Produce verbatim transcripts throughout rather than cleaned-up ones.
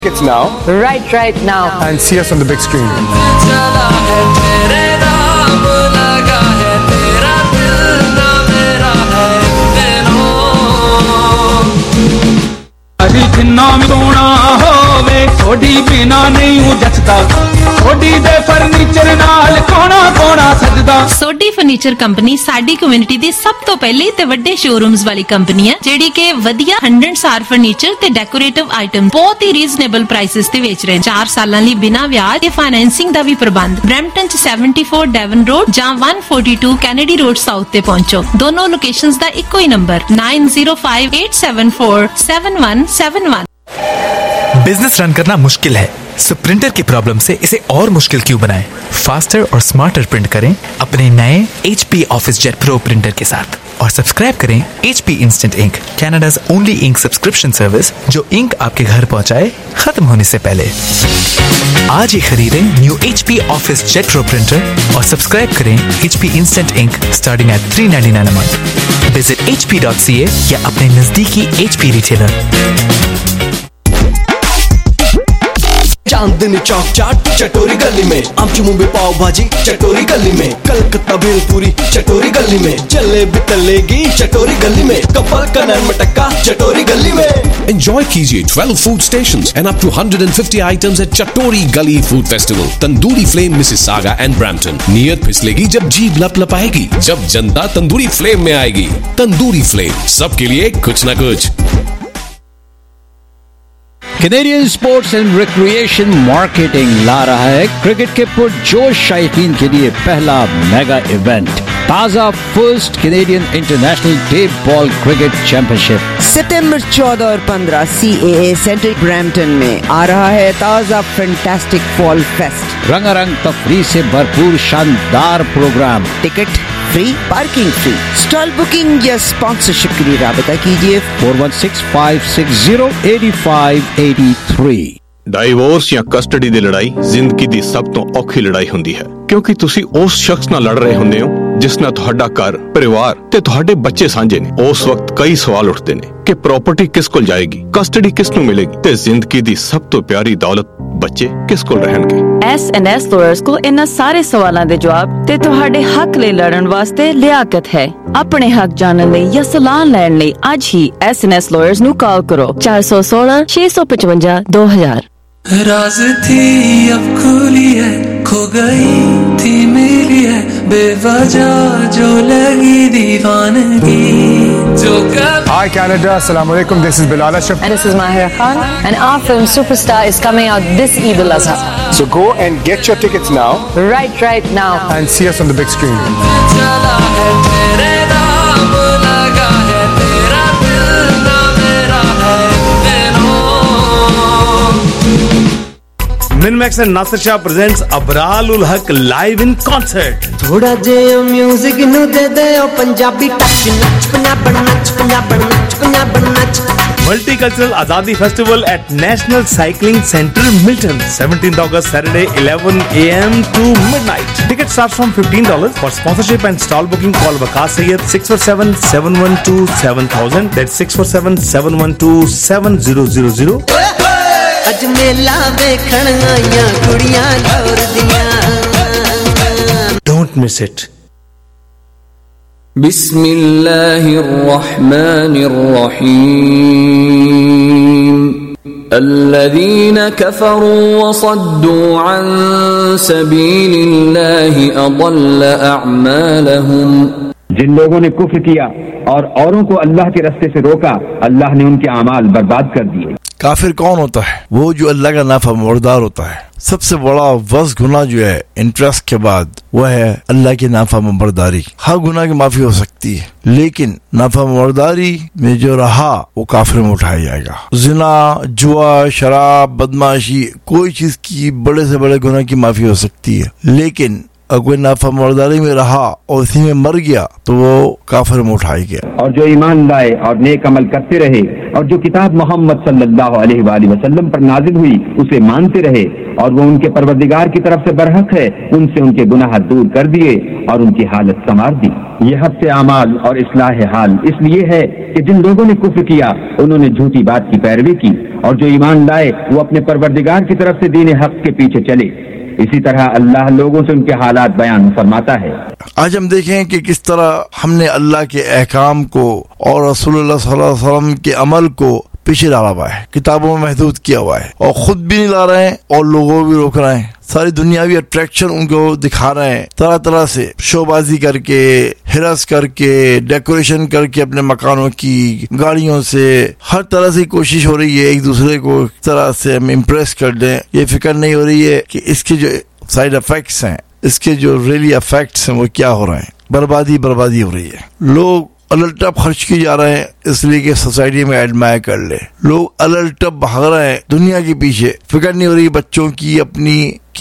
It's now. Right, right now. And see us on the big screen. Sodhi furniture company साडी community दी सब तो पहली ते वड्डे शोरूम्स वाली कंपनी है जेडी के वधिया हंड्रेड स्टार फर्नीचर ते डेकोरेटिव आइटम बहुत ही रीजनेबल प्राइसेस ते बेच रहे हैं। चार सालां लई बिना ब्याज ते फाइनेंसिंग दा भी प्रबंध। ब्रैम्पटन च सेवेंटी फोर डेवन रोड जां one forty two Kennedy road south ते पहुंचो। दोनों लोकेशंस दा इक्को ही number nine zero five eight seven four seven one seven one. Business run करना मुश्किल है, सो प्रिंटर की प्रॉब्लम से इसे और मुश्किल क्यों बनाएं? फास्टर और स्मार्टर प्रिंट करें अपने नए H P OfficeJet pro printer के साथ और सब्सक्राइब करें H P instant ink, Canada's only ink subscription service जो इंक आपके घर पहुंचाए खत्म होने से पहले। आज ही खरीदें new H P OfficeJet pro printer और सब्सक्राइब करें H P instant ink starting at three ninety nine a month. Visit H P dot C A या अपने नजदीकी H P retailer. Chandni Chowk chaat Chatori गली में, आमची मुंबई पाव भाजी चटोरी गली में, कलकत्ता भेलपूरी चटोरी गली में, जलेबी तलेगी चटोरी गली में, कपल का नैन मटक्का चटोरी गली में। Enjoy कीजिए twelve food stations and up to one hundred fifty items at Chatori Gully Food Festival, tandoori flame Mississauga and Brampton. नियत फिसलेगी जब जीभ लपलपाएगी, जब जनता तंदूरी फ्लेम में आएगी। तंदूरी फ्लेम, सबके लिए कुछ न कुछ। Canadian sports and recreation marketing ला रहा है क्रिकेट के पुरजोश शायकीन के लिए पहला मेगा इवेंट, ताजा first Canadian international tape ball cricket championship. सितंबर चौदह और पंद्रह सी ए ए सेंटर ब्रैम्पटन में आ रहा है ताजा फैंटास्टिक फॉल फेस्ट। रंगारंग तफरीह से भरपूर शानदार programme, ticket free, parking free. Stall booking या स्पॉन्सरशिप के लिए राबता कीजिए four one six five six zero eight five eight three. Divorce या कस्टडी ਦੀ ਲੜਾਈ ਜ਼ਿੰਦਗੀ ਦੀ ਸਭ ਤੋਂ ਔਖੀ ਲੜਾਈ ਹੁੰਦੀ ਹੈ ਕਿਉਂਕਿ ਤੁਸੀਂ ਉਸ ਸ਼ਖਸ ਨਾਲ ਲੜ ਰਹੇ ਹੁੰਦੇ ਹੋ ਜਿਸ ਨਾਲ ਤੁਹਾਡਾ ਘਰ, ਪਰਿਵਾਰ ਤੇ ਤੁਹਾਡੇ ਬੱਚੇ ਸਾਂਝੇ ਨੇ। ਉਸ ਵਕਤ ਕਈ ਸਵਾਲ ਉੱਠਦੇ ਨੇ ਕਿ ਪ੍ਰਾਪਰਟੀ ਕਿਸ ਕੋਲ ਜਾਏਗੀ, ਕਸਟਡੀ ਕਿਸ ਨੂੰ ਮਿਲੇਗੀ ਤੇ ਜ਼ਿੰਦਗੀ ਦੀ ਸਭ ਤੋਂ ਪਿਆਰੀ ਦੌਲਤ ਬੱਚੇ ਕਿਸ ਕੋਲ ਰਹਿਣਗੇ। ਐਸ ਐਂਡ ਐਸ ਲਾਇਰਸ ਕੋਲ ਇਹਨਾਂ ਸਾਰੇ ਸਵਾਲਾਂ ਦੇ ਜਵਾਬ ਤੇ ਤੁਹਾਡੇ ਹੱਕ ਲਈ ਲੜਨ ਵਾਸਤੇ ਲਿਆਕਤ ਹੈ। ਆਪਣੇ ਹੱਕ ਜਾਣਨ ਲਈ ਜਾਂ ਸਲਾਹ ਲੈਣ ਲਈ ਅੱਜ ਹੀ ਐਸ ਐਂਡ ਐਸ ਲਾਇਰਸ ਨੂੰ ਕਾਲ ਕਰੋ ਚਾਰ ਸੌ सोलह छह सौ पचवंजा दो हजार। राज थी अब खुली है, खो गई थी मिली है, बेवजह जो लगी दीवानगी जो कर। Hi Canada, Assalamu alaikum. This is Bilal Ashraf. And this is Mahira Khan. And our film Superstar is coming out this Eid al-Adha. So go and get your tickets now. Right, right now. And see us on the big screen. Minmax and Nasir Shah presents Abralul Haq live in concert. थोड़ा जे music नु दे दे ओ Punjabi touch, नच पंजाब नच पंजाब नच पंजाब नच। Multicultural Azadi Festival at National Cycling Centre, Milton, seventeenth August, Saturday, eleven a m to midnight. Ticket starts from fifteen dollars. For sponsorship and stall booking, call Waqas Sayyed six four seven, seven one two, seven thousand. That's six four seven, seven one two, seven zero zero zero. अज मेला देखण आईयां कुड़ियां लौर दियां। Don't miss it. बिस्मिल्लाहिर रहमानिर रहीम। الذين كفروا وصدوا عن سبيل الله أضل أعمالهم। जिन लोगों ने कुफ्र किया और औरों को अल्लाह के रास्ते से रोका, अल्लाह ने उनके अमाल बर्बाद कर दिए। काफिर कौन होता है? वो जो अल्लाह का नाफरमानदार होता है। सबसे बड़ा वर्स्ट गुनाह जो है इंटरेस्ट के बाद वह है अल्लाह की नाफरमानदारी। हर गुनाह की माफी हो सकती है, लेकिन नाफरमानदारी में जो रहा वो काफिर में उठाया जाएगा। जिना, जुआ, शराब, बदमाशी, कोई चीज की बड़े से बड़े गुनाह की माफी हो सकती है, लेकिन अगर कोई नाफरमानदारी में रहा और इसी में मर गया तो वो काफिर में उठाया गया। और जो ईमान लाए और नेक अमल करते रहे और जो किताब मोहम्मद सल्लल्लाहु अलैहि वसल्लम पर नाजिल हुई उसे मानते रहे और वो उनके परवरदिगार की तरफ से बरहक है, उनसे उनके गुनाह दूर कर दिए और उनकी हालत संवार दी। यह हफ्ते अमाल और इस्लाह हाल इसलिए है कि जिन लोगों ने कुफ्र किया उन्होंने झूठी बात की पैरवी की, और जो ईमान लाए वो अपने परवरदिगार की तरफ से दीन हक के पीछे चले। इसी तरह अल्लाह लोगों से उनके हालात बयान फरमाता है। आज हम देखें कि किस तरह हमने अल्लाह के अहकाम को और रसूलुल्लाह सल्लल्लाहु अलैहि वसल्लम के अमल को पीछे डाला हुआ है, किताबों में महदूद किया हुआ है, और खुद भी नहीं ला रहे हैं और लोगों को भी रोक रहे हैं। सारी दुनियावी अट्रैक्शन उनको दिखा रहे हैं, तरह तरह से शोबाजी करके, हिरस करके, डेकोरेशन करके, अपने मकानों की, गाड़ियों से, हर तरह से कोशिश हो रही है एक दूसरे को इस तरह से हम इम्प्रेस कर दें। ये फिक्र नहीं हो रही है कि इसके जो साइड इफेक्ट्स हैं, इसके जो रियली इफेक्ट्स हैं वो क्या हो रहे हैं। बर्बादी बर्बादी हो रही है। लोग अलटप खर्च किए जा रहे हैं इसलिए कि सोसाइटी में एडमायर कर ले। लोग अलटप भाग रहे हैं दुनिया के पीछे, फिक्र नहीं हो रही बच्चों की अपनी,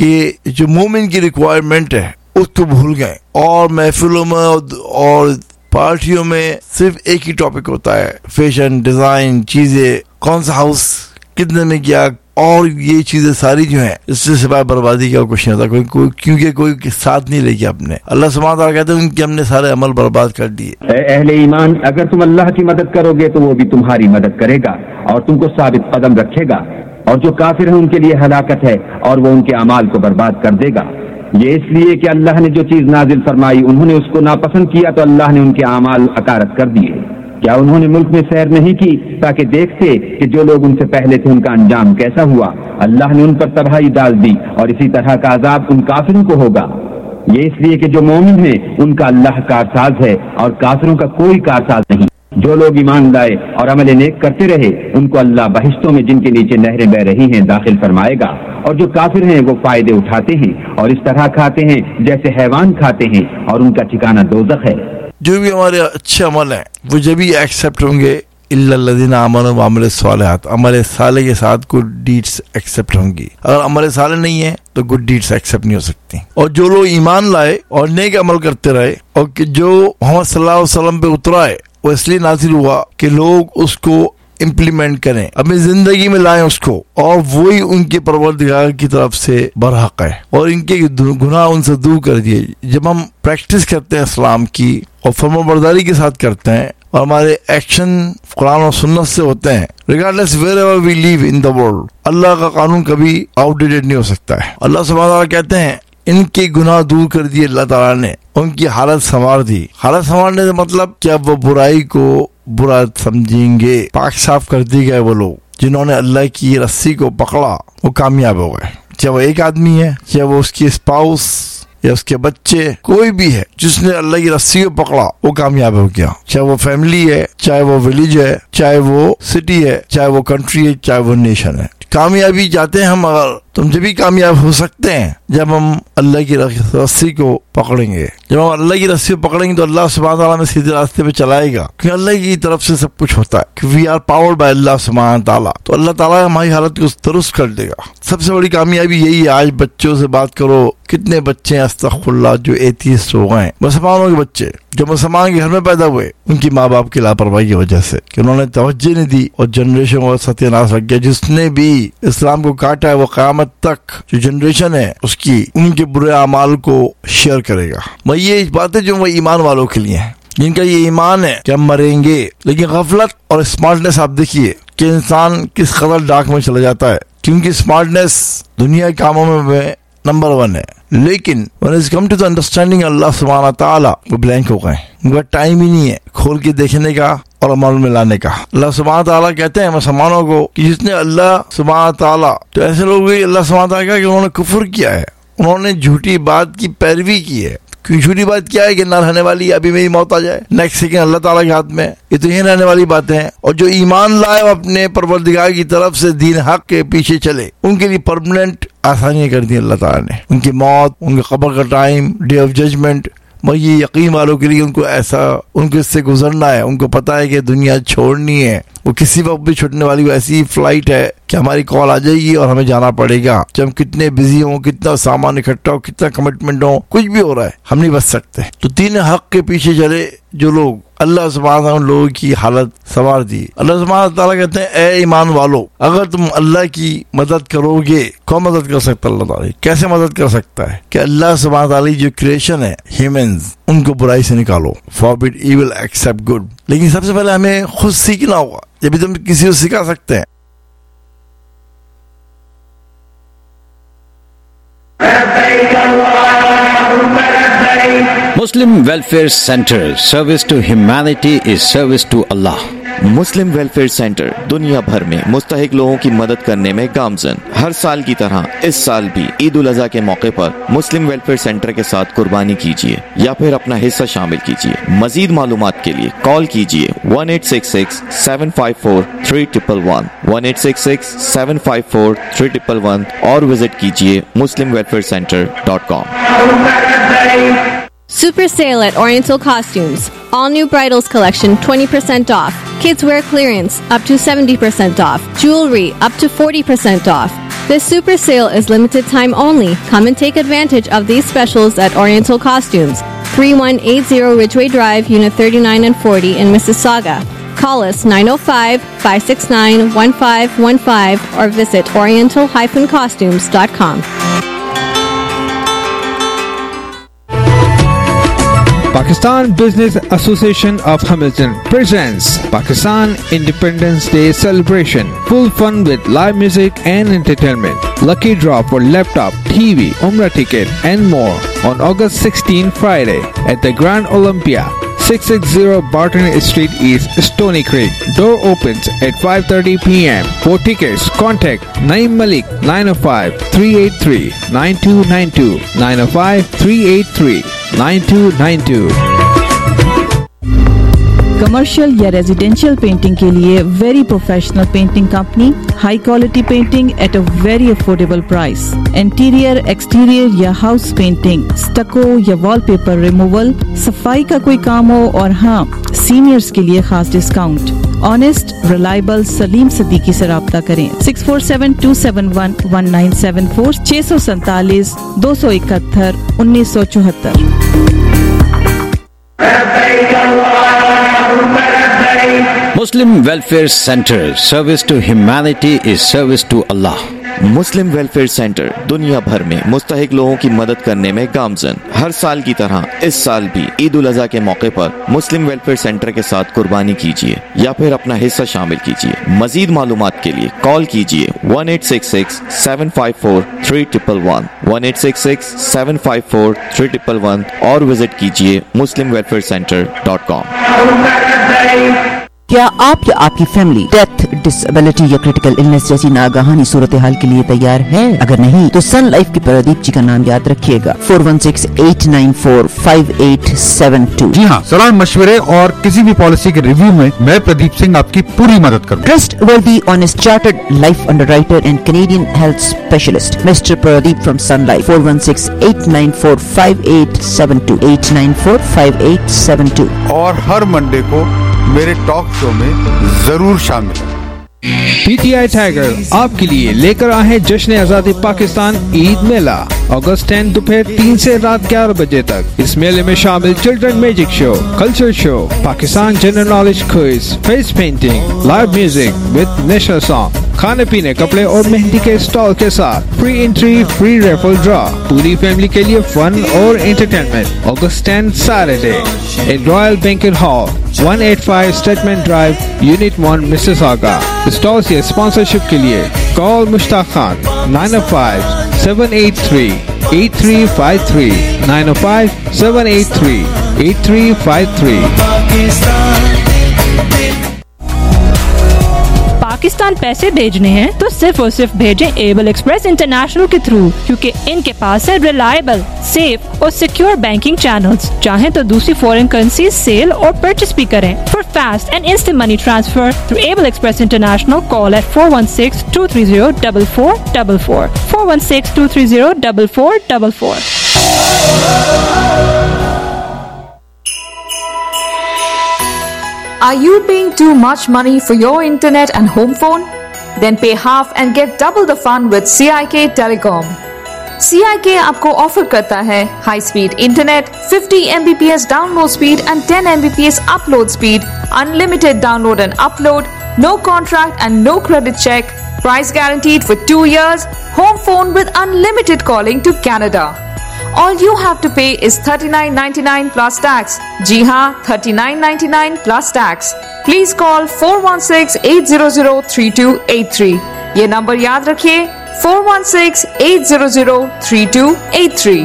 कि जो मोमिन की रिक्वायरमेंट है उसको भूल गए। और महफिलों में और पार्टियों में सिर्फ एक ही टॉपिक होता है, फैशन, डिजाइन, चीजें, कौन सा हाउस कितने में किया, और ये चीजें सारी जो हैं इससे सिवाय बर्बादी का कुछ नहीं होता। कोई, कोई क्योंकि कोई साथ नहीं लेके अपने। अल्लाह सुब्हानहू व तआला कहते हैं उनके हमने सारे अमल बर्बाद कर दिए। अहले ईमान, अगर तुम अल्लाह की मदद करोगे तो वो भी तुम्हारी मदद करेगा और तुमको साबित कदम रखेगा, और जो काफिर है उनके लिए हलाकत है और वो उनके अमाल को बर्बाद कर देगा। ये इसलिए कि अल्लाह ने जो चीज नाजिल फरमाई उन्होंने उसको नापसंद किया तो अल्लाह ने उनके अमाल अकारत कर दिए। क्या उन्होंने मुल्क में सैर नहीं की ताकि देखते कि जो लोग उनसे पहले थे उनका अंजाम कैसा हुआ। अल्लाह ने उन पर तबाही डाल दी और इसी तरह का अजाब उन काफिरों को होगा। ये इसलिए कि जो मोमिन है उनका अल्लाह कारसाज है और काफिरों का कोई कारसाज नहीं। जो लोग ईमान लाए और अमल नेक करते रहे उनको अल्लाह बहिश्तों में जिनके नीचे नहरें बह रही हैं दाखिल फरमाएगा, और जो काफिर हैं वो फायदे उठाते हैं और इस तरह खाते हैं जैसे हैवान खाते हैं, और उनका ठिकाना दोज़ख है। जो भी हमारे अच्छे अमल हैं वो जब भी एक्सेप्ट होंगे इल्लल्लज़ीना आमनू व अमिलुस सालिहात, अमल साले के साथ गुड डीड्स एक्सेप्ट होंगी। अगर अमल साले नहीं है तो गुड डीड्स एक्सेप्ट नहीं हो सकती। और जो लोग ईमान लाए और नेक अमल करते रहे, और कि जो मोहम्मद सल्लल्लाहु अलैहि वसल्लम पे उतरा है वो इसलिए नाज़िल हुआ कि लोग उसको इम्प्लीमेंट करें, अपनी जिंदगी में लाएं उसको, और वही उनके परवरदिगार की तरफ से बरहक है और इनके गुनाह उनसे दूर कर दिए। जब हम प्रैक्टिस करते हैं इस्लाम की और फरमाबरदारी के साथ करते हैं और हमारे एक्शन कुरान और सुन्नत से होते हैं, regardless wherever we live in the world, Allah का कानून कभी आउटडेटेड नहीं हो सकता है। अल्लाह सुब्हानहू व तआला कहते हैं इनके गुनाह दूर कर दिए अल्लाह ताला ने, उनकी हालत संवार दी। हालत संवारने का मतलब क्या, वो बुराई को बुरा समझेंगे, पाक साफ कर दिए गए। वो लोग जिन्होंने अल्लाह की रस्सी को पकड़ा वो कामयाब हो गए। चाहे वो एक आदमी है, चाहे वो उसकी स्पाउस या उसके बच्चे, कोई भी है जिसने अल्लाह की रस्सी को पकड़ा वो कामयाब हो गया। चाहे वो फैमिली है, चाहे वो विलेज है, चाहे वो सिटी है, चाहे वो कंट्री है, चाहे वो नेशन है। कामयाबी चाहते हैं हम, अगर तुम जब भी कामयाब हो सकते हैं जब हम अल्लाह की रस्सी को पकड़ेंगे। जब हम अल्लाह की रस्सी को पकड़ेंगे तो अल्लाह सुब्हानहू व तआला में सीधे रास्ते पे चलाएगा, क्योंकि अल्लाह की तरफ से सब कुछ होता है। We are powered by Allah सुब्हानहू व तआला, तो अल्लाह ताला हमारी हालत को दुरुस्त कर देगा। सबसे बड़ी कामयाबी यही है। आज बच्चों से बात करो, कितने बच्चे अस्तगफुरुल्लाह जो एथीस्ट हो गए, मुसलमानों के बच्चे जो मुसलमान के घर में पैदा हुए, उनकी माँ बाप की लापरवाही की वजह से कि उन्होंने तवज्जो नहीं दी और जनरेशन को सत्यानाश रख गया। जिसने भी इस्लाम को काटा है वो क़यामत तक जो जनरेशन है उसकी उनके बुरे अमाल को शेयर करेगा। मैं ये बातें जो वो ईमान वालों के लिए हैं, जिनका ये ईमान है कि हम मरेंगे। लेकिन गफलत और स्मार्टनेस आप देखिए कि इंसान किस कदर डार्क में चला जाता है, क्योंकि स्मार्टनेस दुनिया के कामों में नंबर वन है, लेकिन when it's come to the understanding अल्लाह सुब्हानहू व तआला वो ब्लैंक हो गए। उनका टाइम ही नहीं है खोल के देखने का और अमल में लाने का। अल्लाह सुब्हानहू व तआला कहते हैं मुसलमानों को कि जिसने अल्लाह सुब्हानहू व तआला, तो ऐसे लोग भी अल्लाह सुब्हानहू व तआला कि उन्होंने कुफ्र किया है, उन्होंने झूठी बात की पैरवी की है। क्योंकि झूठी बात क्या है कि ना रहने वाली, अभी मेरी मौत आ जाए, नेक्स्ट सेकंड अल्लाह ताला के हाथ में, ये तो यही रहने वाली बातें हैं। और जो ईमान लाए अपने परवरदिगार की तरफ से दीन हक के पीछे चले, उनके लिए परमानेंट आसानियां कर दी अल्लाह ताला ने। उनकी मौत, उनके कब्र का टाइम, डे ऑफ जजमेंट, मैं ये यकीन वालों के लिए उनको ऐसा उनको इससे गुजरना है। उनको पता है कि दुनिया छोड़नी है, वो किसी वक्त भी छूटने वाली, वो ऐसी फ्लाइट है कि हमारी कॉल आ जाएगी और हमें जाना पड़ेगा। जब हम कितने बिजी हों, कितना सामान इकट्ठा हो, कितना कमिटमेंट हो, कुछ भी हो रहा है, हम नहीं बच सकते। तो तीन हक के पीछे चले जो लोग, अल्लाह सुब्हानहू तआला लोगों की हालत संवार दी। अल्लाह सुब्हानहू तआला कहते हैं, ए ईमान वालों, अगर तुम अल्लाह की मदद करोगे, कौन मदद कर सकता है? अल्लाह ताला कैसे मदद कर सकता है? कि अल्लाह सुब्हानहू तआला जो क्रिएशन है, ह्यूमंस, उनको बुराई से निकालो, फॉरबिड इविल, एक्सेप्ट गुड। लेकिन सबसे पहले हमें खुद सीखना होगा, जब भी तुम किसी को सिखा सकते हैं। Muslim Welfare Center, service to humanity is service to Allah. Muslim welfare centre दुनिया भर में मुस्तहिक लोगों की मदद करने में गामजन। हर साल की तरह इस साल भी ईद उल अज़हा के मौके पर मुस्लिम वेलफेयर सेंटर के साथ कुर्बानी कीजिए या फिर अपना हिस्सा शामिल कीजिए। मजीद मालूमात के लिए कॉल कीजिए one eight six six seven five four three triple one one eight six six seven five four three triple one और विजिट कीजिए Muslim welfare centre dot com. Super sale at Oriental Costumes. All new bridals collection twenty percent off. Kids wear clearance up to seventy percent off. Jewelry up to forty percent off. This super sale is limited time only. Come and take advantage of these specials at Oriental Costumes. thirty-one eighty Ridgeway Drive, Unit thirty-nine and forty in Mississauga. Call us nine oh five, five six nine, one five one five or visit oriental dash costumes dot com. Pakistan Business Association of Hamilton presents Pakistan Independence Day Celebration. Full fun with live music and entertainment. Lucky draw for laptop, T V, Umrah ticket and more on August sixteenth, Friday at the Grand Olympia, six sixty Barton Street East, Stony Creek. Door opens at five thirty p m For tickets, contact Naeem Malik nine oh five, three eight three, nine two nine two nine oh five, three eight three, nine two nine two. Commercial या residential painting के लिए very professional painting company, high quality painting at a very affordable price. Interior, exterior या house painting, stucco या wallpaper removal, सफाई का कोई काम हो और हाँ, सीनियर्स के लिए खास discount. Honest, reliable Salim Siddiqui से राब्ता करें six four seven two seven one one nine seven four छह सौ सैतालीस दो सौ इकहत्तर उन्नीस सौ चौहत्तर। Muslim Welfare Center, service to humanity is service to Allah. Muslim welfare centre दुनिया भर में मुस्तहिक लोगों की मदद करने में गामजन। हर साल की तरह इस साल भी ईद उल अज़हा के मौके पर मुस्लिम वेलफेयर सेंटर के साथ कुर्बानी कीजिए या फिर अपना हिस्सा शामिल कीजिए। मजीद मालूमात के लिए कॉल कीजिए one eight six six seven five four three triple one one eight six six seven five four three triple one और विजिट कीजिए Muslim welfare centre dot com. क्या आप या आपकी फैमिली डेथ, डिसेबिलिटी या क्रिटिकल इलनेस जैसी नागाहानी सूरत हाल के लिए तैयार है? अगर नहीं तो सन लाइफ के प्रदीप जी का नाम याद रखिएगा four one six eight nine four five eight seven two. जी हाँ, सलाह मशवरे और किसी भी पॉलिसी के रिव्यू में मैं प्रदीप सिंह आपकी पूरी मदद करूँ। Trustworthy honest chartered life underwriter and Canadian health specialist mister Pradeep from Sun Life four one six eight nine four five eight seven two eight nine four five eight seven two. और हर Monday को मेरे talk show में जरूर शामिल है। PTI tiger आपके लिए लेकर आए हैं जश्न आजादी पाकिस्तान ईद मेला अगस्त टेन दोपहर तीन से रात ग्यारह बजे तक। इस मेले में शामिल children magic show, culture show, Pakistan general knowledge quiz, face painting, live music with national song, खाने पीने, कपड़े और मेहंदी के स्टॉल के साथ free entry, free raffle draw, पूरी फैमिली के लिए फन और entertainment. August ten Saturday at Royal Banquet Hall one eight five Statement drive, unit one, Mississauga. Stalls या स्पॉन्सरशिप के लिए कॉल मुश्ताक खान नाइन ओ five seven eight three eight three five three nine ओ five seven eight three eight three five three. Pakistan पैसे भेजने हैं तो सिर्फ और सिर्फ भेजें एबल एक्सप्रेस इंटरनेशनल के थ्रू, क्योंकि इनके पास है रिलायबल, सेफ और सिक्योर बैंकिंग चैनल्स। चाहें तो दूसरी फॉरेन करेंसी सेल और परचेस भी करें। For fast and instant money transfer through Able Express International call at four one six two three zero double four double four four one six two three zero double four double four. Are you paying too much money for your internet and home phone? Then pay half and get double the fun with C I K Telecom. C I K आपको offer करता है high speed internet, fifty M B P S download speed and ten M B P S upload speed, unlimited download and upload, no contract and no credit check, price guaranteed for two years, home phone with unlimited calling to Canada. All you have to pay is thirty-nine ninety-nine plus tax. जी हाँ, thirty-nine ninety-nine plus tax. Please call four one six eight zero zero three two eight three. ये नंबर याद रखिए four one six eight zero zero three two eight three.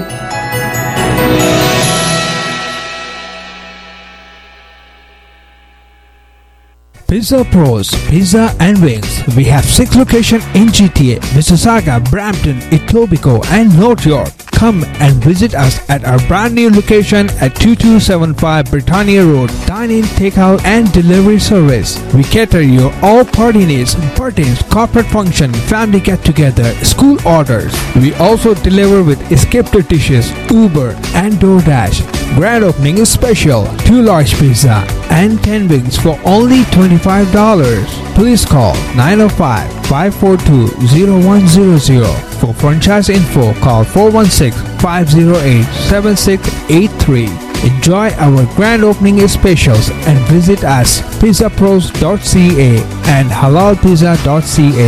Pizza Pros, Pizza and Wings. We have six locations in G T A, Mississauga, Brampton, Etobicoke and North York. Come and visit us at our brand new location at twenty-two seventy-five Britannia Road. Dine-in, takeout and delivery service. We cater your all party needs, birthdays, corporate function, family get-together, school orders. We also deliver with escaped dishes, Uber and DoorDash. Grand opening is special. Two large pizza and ten wings for only twenty-five dollars. Please call nine oh five, five four two, oh one zero zero. For franchise info, call four one six, five zero eight, seven six eight three. Enjoy our grand opening specials and visit us pizza pros dot c a and halal pizza dot c a.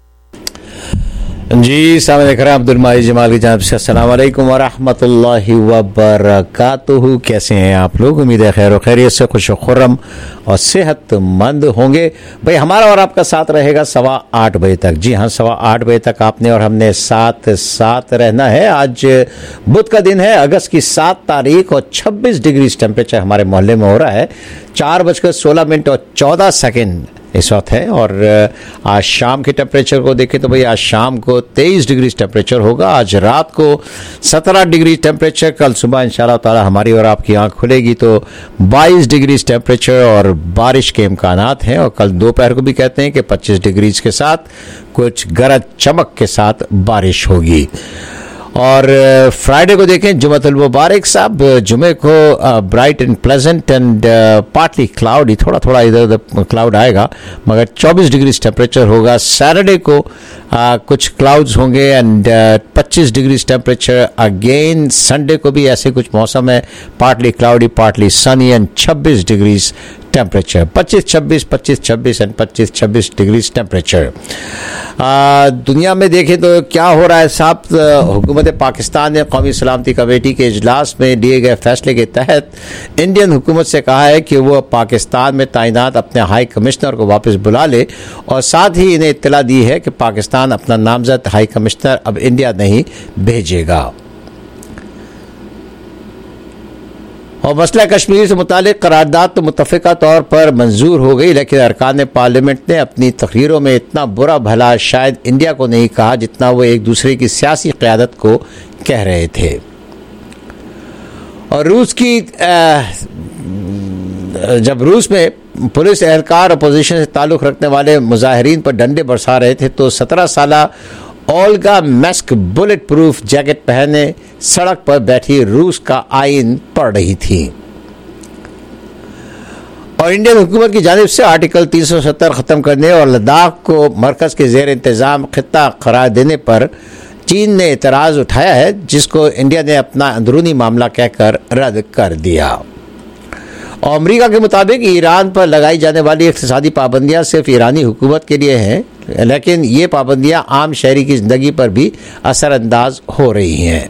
जी सामने देख रहे हैं अब्दुल माजिद जमाल की जानिब से अस्सलाम वालेकुम व रहमतुल्लाहि व बरकातुहू। कैसे हैं आप लोग? उम्मीद है खैर व खैरियत से, खुश व खुर्रम और सेहतमंद होंगे। भाई हमारा और आपका साथ रहेगा सवा आठ बजे तक। जी हाँ, सवा आठ बजे तक आपने और हमने साथ साथ रहना है। आज बुध का दिन है, अगस्त की सात तारीख और छब्बीस डिग्री टेम्परेचर हमारे मोहल्ले में हो रहा है। चार बजकर सोलह मिनट और चौदह सेकेंड इस वक्त है। और आज शाम के टेम्परेचर को देखें तो भाई आज शाम को तेईस डिग्री टेम्परेचर होगा। आज रात को सत्रह डिग्री टेम्परेचर। कल सुबह इंशाल्लाह ताला हमारी और आपकी आंख खुलेगी तो बाईस डिग्री टेम्परेचर और बारिश के इम्कानात हैं। और कल दोपहर को भी कहते हैं कि पच्चीस डिग्री के साथ कुछ गरज चमक के साथ बारिश होगी। और फ्राइडे को देखें, जुम्मतुल मुबारक साहब, जुमे को bright and pleasant and partly cloudy, थोड़ा थोड़ा इधर उधर क्लाउड आएगा मगर चौबीस डिग्री टेम्परेचर होगा। सैटरडे को आ, कुछ क्लाउड्स होंगे एंड पच्चीस डिग्री टेम्परेचर अगेन। संडे को भी ऐसे कुछ मौसम है, partly cloudy partly sunny and छब्बीस डिग्री टेम्परेचर, पच्चीस छब्बीस पच्चीस छब्बीस एंड पच्चीस छब्बीस डिग्री टेम्परेचर। दुनिया में देखें तो क्या हो रहा है साहब? हुकूमत पाकिस्तान ने कौमी सलामती कमेटी के इजलास में लिए गए फैसले के तहत इंडियन हुकूमत से कहा है कि वह पाकिस्तान में तैनात अपने हाई कमिश्नर को वापस बुला ले और साथ ही इन्हें इत्तला दी है कि पाकिस्तान अपना नामजद हाई कमिश्नर अब इंडिया नहीं भेजेगा। और मसला कश्मीर से मुतालिक करारदाद तो मुतफ़िका तौर पर मंजूर हो गई, लेकिन अरकान पार्लियामेंट ने अपनी तकरीरों में इतना बुरा भला शायद इंडिया को नहीं कहा जितना वो एक दूसरे की सियासी क़यादत को कह रहे थे। और रूस की जब रूस में पुलिस एहलकार अपोजिशन से ताल्लुक़ रखने वाले मुजाहिरीन पर डंडे बरसा रहे थे तो सत्रह साला ओल्गा मैस्क बुलेट प्रूफ जैकेट पहने सड़क पर बैठी रूस का आइन पढ़ रही थी। और इंडियन हुकूमत की जानिब से आर्टिकल तीन सौ सत्तर ख़त्म करने और लद्दाख को मरकज़ के ज़ेर इंतज़ाम खित्ता करार देने पर चीन ने एतराज़ उठाया है, जिसको इंडिया ने अपना अंदरूनी मामला कहकर रद्द कर दिया। और अमरीका के मुताबिक ईरान पर लगाई जाने वाली इक़्तिसादी पाबंदियाँ सिर्फ ईरानी हुकूमत के लिए हैं, लेकिन ये पाबंदियाँ आम शहरी की ज़िंदगी पर भी असरअंदाज हो रही हैं।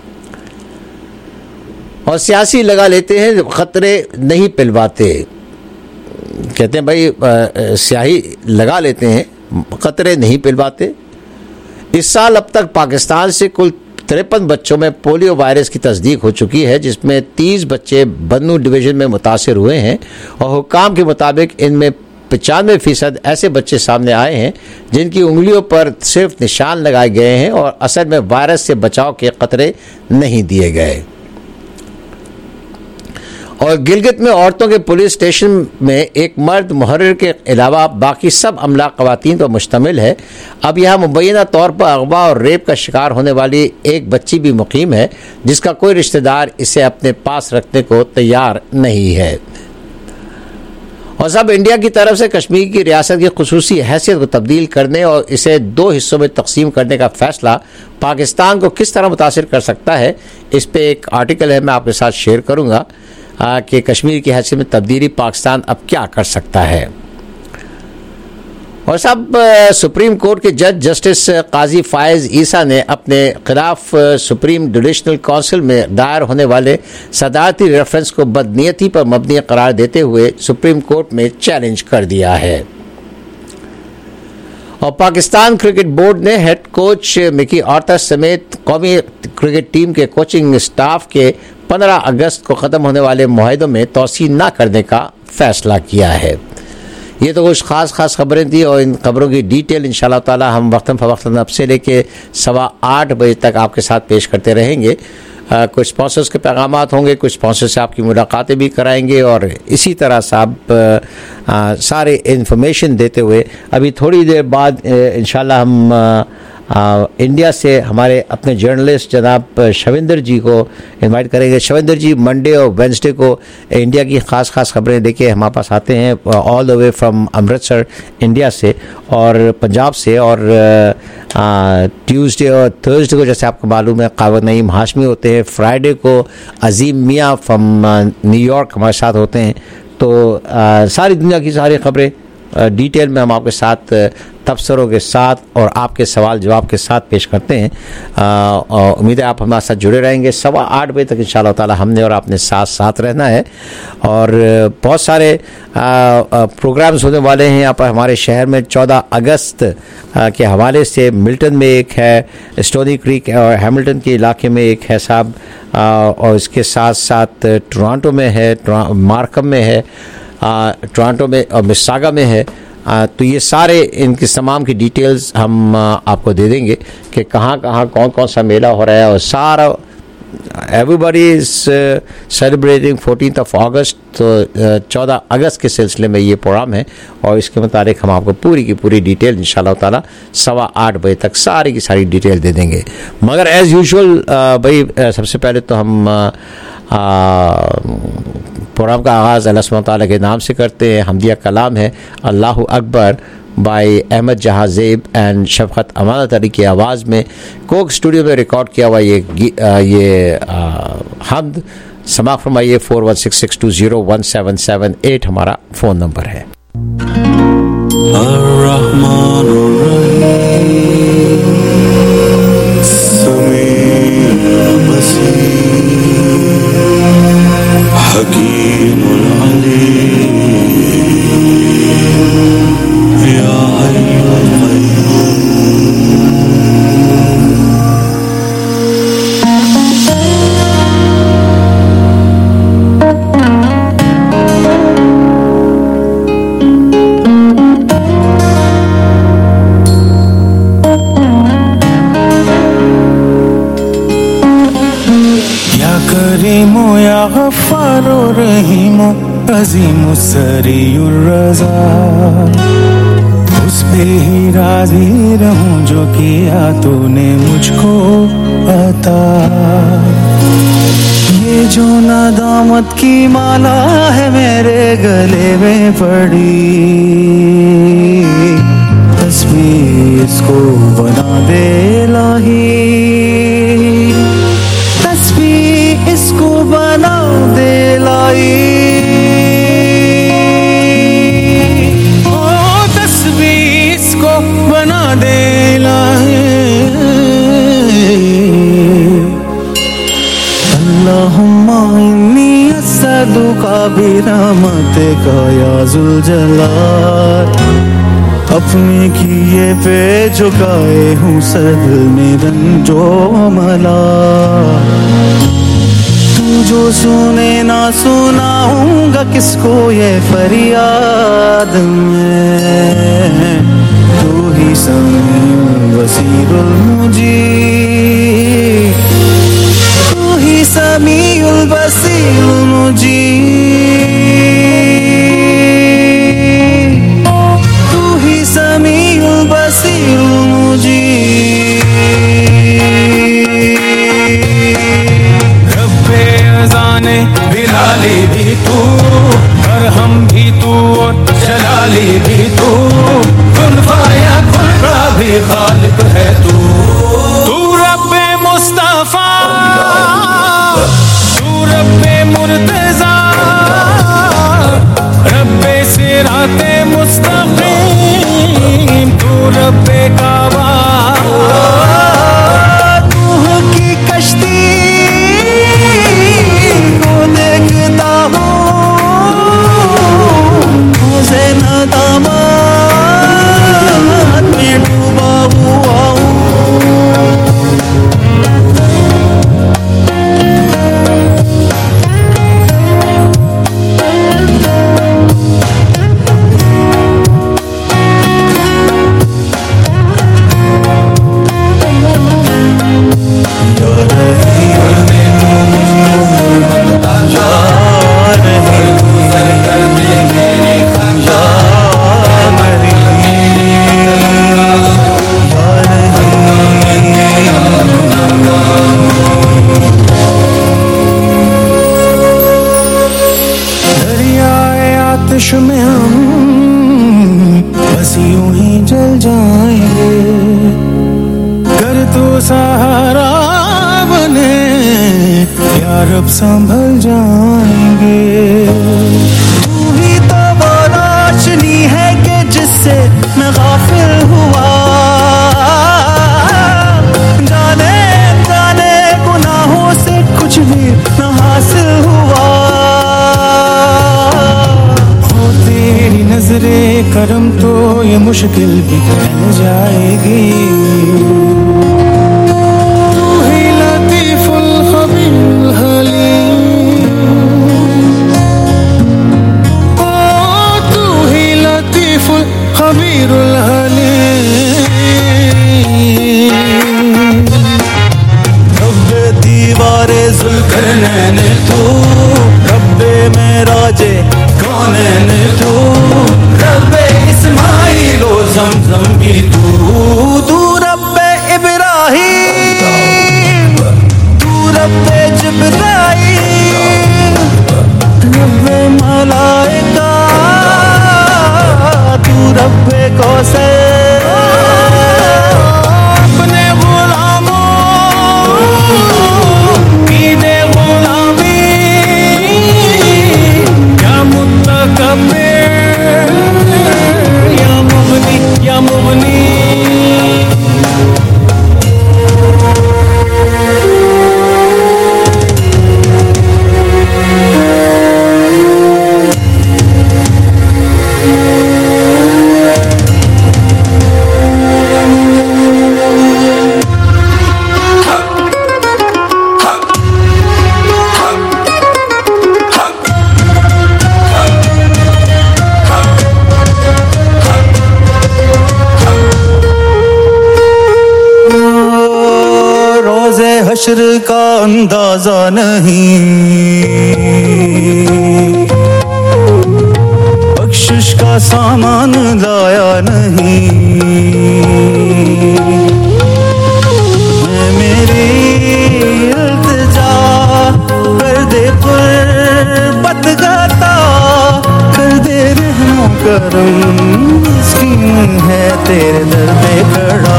और सियासी लगा लेते हैं, ख़तरे नहीं पिलवाते। कहते हैं भाई स्याही लगा लेते हैं, ख़तरे नहीं पिलवाते। इस साल अब तक पाकिस्तान से कुल तिरपन बच्चों में पोलियो वायरस की तस्दीक हो चुकी है, जिसमें तीस बच्चे बन्नू डिवीज़न में मुतासिर हुए हैं। और हुक्काम के मुताबिक इनमें पचानवे फीसद ऐसे बच्चे सामने आए हैं जिनकी उंगलियों पर सिर्फ निशान लगाए गए हैं और असल में वायरस से बचाव के खतरे नहीं दिए गए। और गिलगित में औरतों के पुलिस स्टेशन में एक मर्द मुहर्रिर के अलावा बाकी सब अमला ख़वातीन पर मुश्तमिल है। अब यहाँ मुबैना तौर पर अगवा और रेप का शिकार होने वाली एक बच्ची भी मुकीम है, जिसका कोई रिश्तेदार इसे अपने पास रखने को तैयार नहीं है। और सब इंडिया की तरफ से कश्मीर की रियासत की खुसूसी हैसियत को तब्दील करने और इसे दो हिस्सों में तकसीम करने का फैसला पाकिस्तान को किस तरह मुतासिर कर सकता है, इस पे एक आर्टिकल है, मैं आपके साथ शेयर करूँगा कि कश्मीर की हैसियत में तब्दीली पाकिस्तान अब क्या कर सकता है। और सब सुप्रीम कोर्ट के जज जस्टिस काजी फायज ईसा ने अपने खिलाफ सुप्रीम जुडिशल काउंसिल में दायर होने वाले सदारती रेफरेंस को बदनीयती पर मबनी करार देते हुए सुप्रीम कोर्ट में चैलेंज कर दिया है। और पाकिस्तान क्रिकेट बोर्ड ने हेड कोच मिकी आर्थर समेत कौमी क्रिकेट टीम के कोचिंग स्टाफ के पंद्रह अगस्त को ख़त्म होने वाले मुआहदों में तोसी न करने का फैसला किया है। ये तो कुछ ख़ास ख़ास खबरें थी और इन खबरों की डिटेल इंशाल्लाह ताला हम वक्तन फ़वक्तन अब से लेके सवा आठ बजे तक आपके साथ पेश करते रहेंगे। आ, कुछ स्पॉन्सर्स के पैगामात होंगे, कुछ स्पॉन्सर से आपकी मुलाकातें भी कराएंगे और इसी तरह से आप आ, सारे इन्फॉर्मेशन देते हुए अभी थोड़ी देर बाद इंशाल्लाह हम आ, आ, इंडिया से हमारे अपने जर्नलिस्ट जनाब शविंदर जी को इनवाइट करेंगे। शविंदर जी मंडे और वेंसडे को इंडिया की ख़ास ख़ास खबरें लेके हमारे पास आते हैं all the way from Amritsar India से और पंजाब से। और ट्यूसडे और थर्सडे को जैसे आपको मालूम है कावद नईम हाशमी होते हैं। फ्राइडे को अजीम मियाँ फ्रॉम न्यूयॉर्क हमारे साथ होते हैं। तो आ, सारी दुनिया की सारी खबरें डिटेल में हम आपके साथ तबसरों के साथ और आपके सवाल जवाब के साथ पेश करते हैं। उम्मीद है आप हमारे साथ जुड़े रहेंगे। सवा आठ बजे तक इंशाअल्लाह ताला हमने और आपने साथ साथ रहना है और बहुत सारे प्रोग्राम्स होने वाले हैं यहाँ पर हमारे शहर में। चौदह अगस्त के हवाले से मिल्टन में एक है, स्टोनी क्रीक और हैमिल्टन के इलाके में एक है साहब, और इसके साथ साथ टोरंटो में है, मार्कम में है, टोरंटो में और मिसागा में है। आ, तो ये सारे इनकी तमाम की डिटेल्स हम आ, आपको दे देंगे कि कहाँ कहाँ कौन कौन सा मेला हो रहा है और सारा everybody is celebrating fourteen of August. तो चौदह अगस्त के सिलसिले में ये प्रोग्राम है और इसके मुताबिक हम आपको पूरी की पूरी डिटेल इंशाल्लाह ताला सवा आठ बजे तक सारी की सारी डिटेल दे देंगे। मगर एज़ यूजुअल भाई सबसे पहले तो हम आ, प्रोग्राम का आगाज़ अल्लाह सुब्हानहू तआला के नाम से करते हैं। हमदिया कलाम है अल्लाहु अकबर बाय अहमद जहाँ ज़ेब एंड शफ़क़त अमानत अली की आवाज़ में कोक स्टूडियो में रिकॉर्ड किया हुआ ये ये हमद समाअत फरमाइए। Four one six six two zero one seven seven eight हमारा फ़ोन नंबर है। अज़ीम सरीउर रज़ा उस पे ही राज़ी रहूं जो किया तूने मुझको अता। ये जो नादामत की माला है मेरे गले में पड़ी, तस्वीर इसको बना दे लाही, तस्वीर इसको बना दे लाई। बना दे लाए अल्लाहुम्मा इन्नी अस्सदुका बिरहमतिका या जुल जलाल। अपने किए पे झुकाए हूँ सर में रंजो मला। तू जो सुने ना सुनाऊंगा किसको ये फरियाद में। तू ही समीउल बसीरुल मुजीब, तू ही समीउल बसीरुल मुजीब, तू ही समीउल बसीरुल मुजीब। रब्बे अज़ाने बिलाली भी तू, बरहम भी तू और सहारा बने, यार अब संभल जाएंगे। तू ही तो वो रोशनी है कि जिससे मैं गाफिल हुआ, जाने जाने गुनाहों से कुछ भी न हासिल हुआ। हो तेरी नजरे करम तो ये मुश्किल भी टल जाएगी। तू ही लतीफुल खबीर हलीम, ओ तू ही लतीफुल खबीरुल हलीम। रब्बे दीवारे जुल्करनैन तू, रब्बे मेराजे कौनैन तू, रब्बे इस्माइल ओ ज़मज़म भी तू, तू रब्बे इब्राहीम, तू रब्बे जिब्राईल, रब्बे मलाइका, तू रब्बे कौसर। अपने गुलामों की दे गुलामी, या मुत्तकब्बिर या मुगनी या मुगनी। हश्र का अंदाजा नहीं, बख्शिश का सामान लाया नहीं। मैं मेरी इल्तिजा कर दे कुर्बत गाता, कर दे रहमो करम, मिस्कीन है तेरे दर पे खड़ा।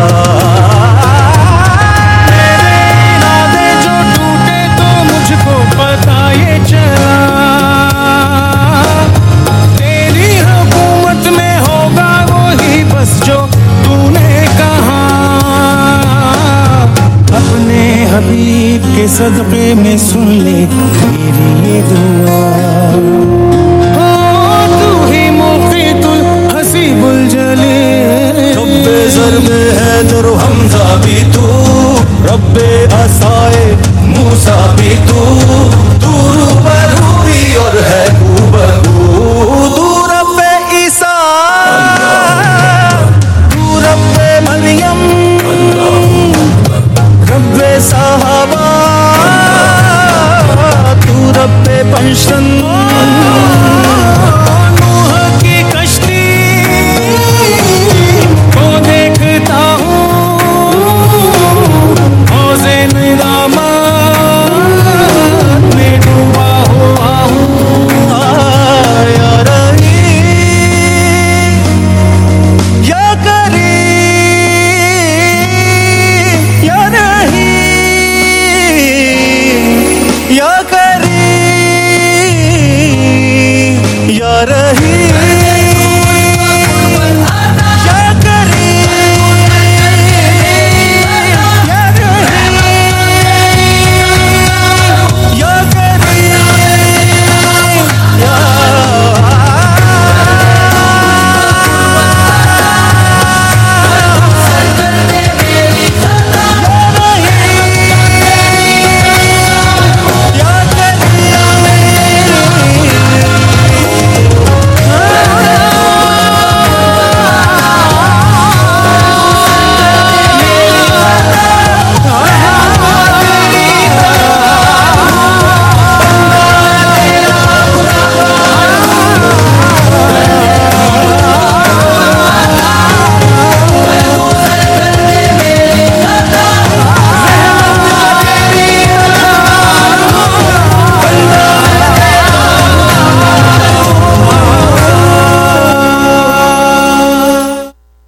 पता ये चला तेरी हुकूमत में होगा वही बस जो तूने कहा। अपने हबीब के सदक़े में सुन ले मेरी ये दुआ। ओ तू ही मुक़ीतुल हसीबुल जलील, रब्बे ज़र्बे हैदर हमज़ा भी तू, रब्बे असाए मूसा भी तू, तू रूबरू ही और है रूबरू। तू रब्बे ईसा, तू रब्बे मरियम, रब्बे साहबा, तू रब्बे पंशन। नूह की कश्ती को देखता हूँ, हौज़े निज़ामा में डूबा हुआ हूँ। या रहीम या करीम, या रहीम या करीम, या रहीम या करीम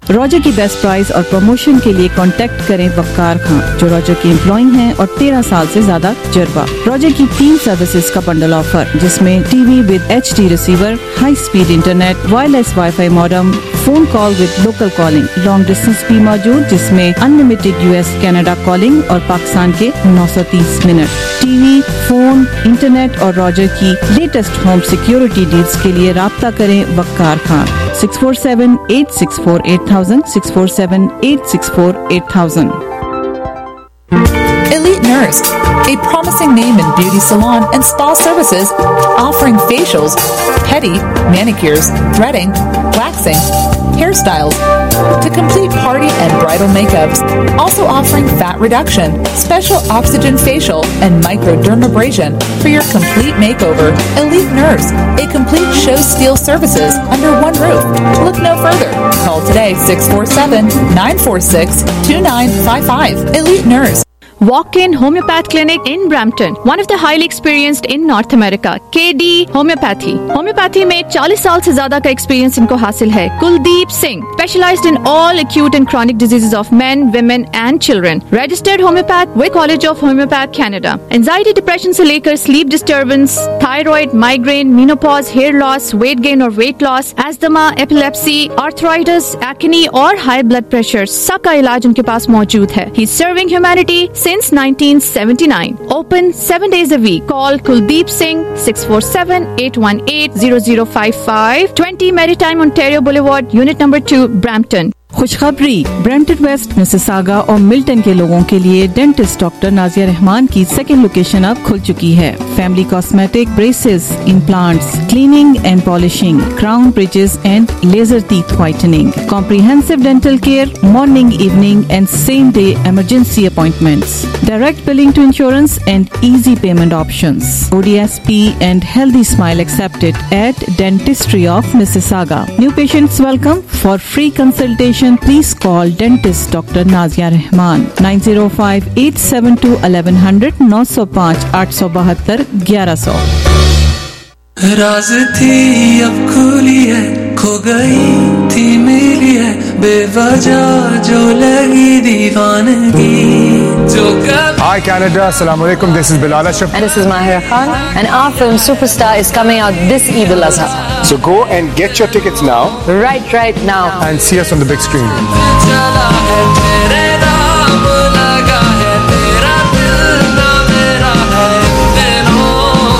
रॉजर की बेस्ट प्राइस और प्रमोशन के लिए कांटेक्ट करें वक्कार खान, जो रॉजर के एम्प्लॉय हैं और तेरह साल से ज्यादा तजुर्बा। रॉजर की तीन सर्विसेज का बंडल ऑफर, जिसमें TV with H D receiver, high speed internet, wireless WiFi modem, phone call with local calling, long distance भी मौजूद, जिसमें अनलिमिटेड यूएस कनाडा कॉलिंग और पाकिस्तान के नौ सौ तीस मिनट। टीवी, फोन, इंटरनेट और रॉजर की लेटेस्ट होम सिक्योरिटी डील्स के लिए राब्ता करें Waqar Khan, six four seven eight six four eight thousand, six four seven eight six four eight thousand. Elite Nurse, a promising name in beauty salon and spa services, offering facials, pedi, manicures, threading, waxing, hairstyles, to complete party and bridal makeups. Also offering fat reduction, special oxygen facial, and microdermabrasion for your complete makeover. Elite Nurse, a complete show steal services under one roof. Look no further. Call today six four seven, nine four six, two nine five five. Elite Nurse. Walk-in Homeopath Clinic in Brampton, one of the highly experienced in North America. K D Homeopathy. Homeopathy में चालीस साल से ज्यादा का experience इनको हासिल है। Kuldeep Singh, specialized in all acute and chronic diseases of men, women and children. Registered homeopath with College of Homeopath Canada. Anxiety, depression से लेकर sleep disturbance, thyroid, migraine, menopause, hair loss, weight gain और weight loss, asthma, epilepsy, arthritis, acne और high blood pressure, सबका इलाज उनके पास मौजूद है। He's serving humanity since nineteen seventy-nine. Open seven days a week. Call Kuldeep Singh six four seven, eight one eight, zero zero five five, twenty Maritime Ontario Boulevard, Unit number two, Brampton. खुशखबरी, Brampton west, Mississauga और Milton के लोगों के लिए dentist doctor Nazia Rahman की second location अब खुल चुकी है। Family cosmetic, braces, implants, cleaning and polishing, crown bridges and laser teeth whitening, comprehensive dental care, morning, evening and same day emergency appointments, direct billing to insurance and easy payment options, O D S P and healthy smile accepted at Dentistry of Mississauga. New patients welcome. For free consultation, please call dentist Doctor Nazia Rahman nine zero five, eight seven two, eleven hundred, nine zero five, eight two two, one one zero zero. राज थी अब खुली है, खो गई थी मिली है, बेवजह जो लगी दीवानगी जो कब। Hi Canada, Assalamu alaikum. This is Bilal Ashraf. And this is Mahira Khan. And our film Superstar is coming out this Eid al-Azha. So go and get your tickets now. Right, right now. And see us on the big screen. चला है तेरे नाम लगा है तेरा दिल ना मेरा है दिलों।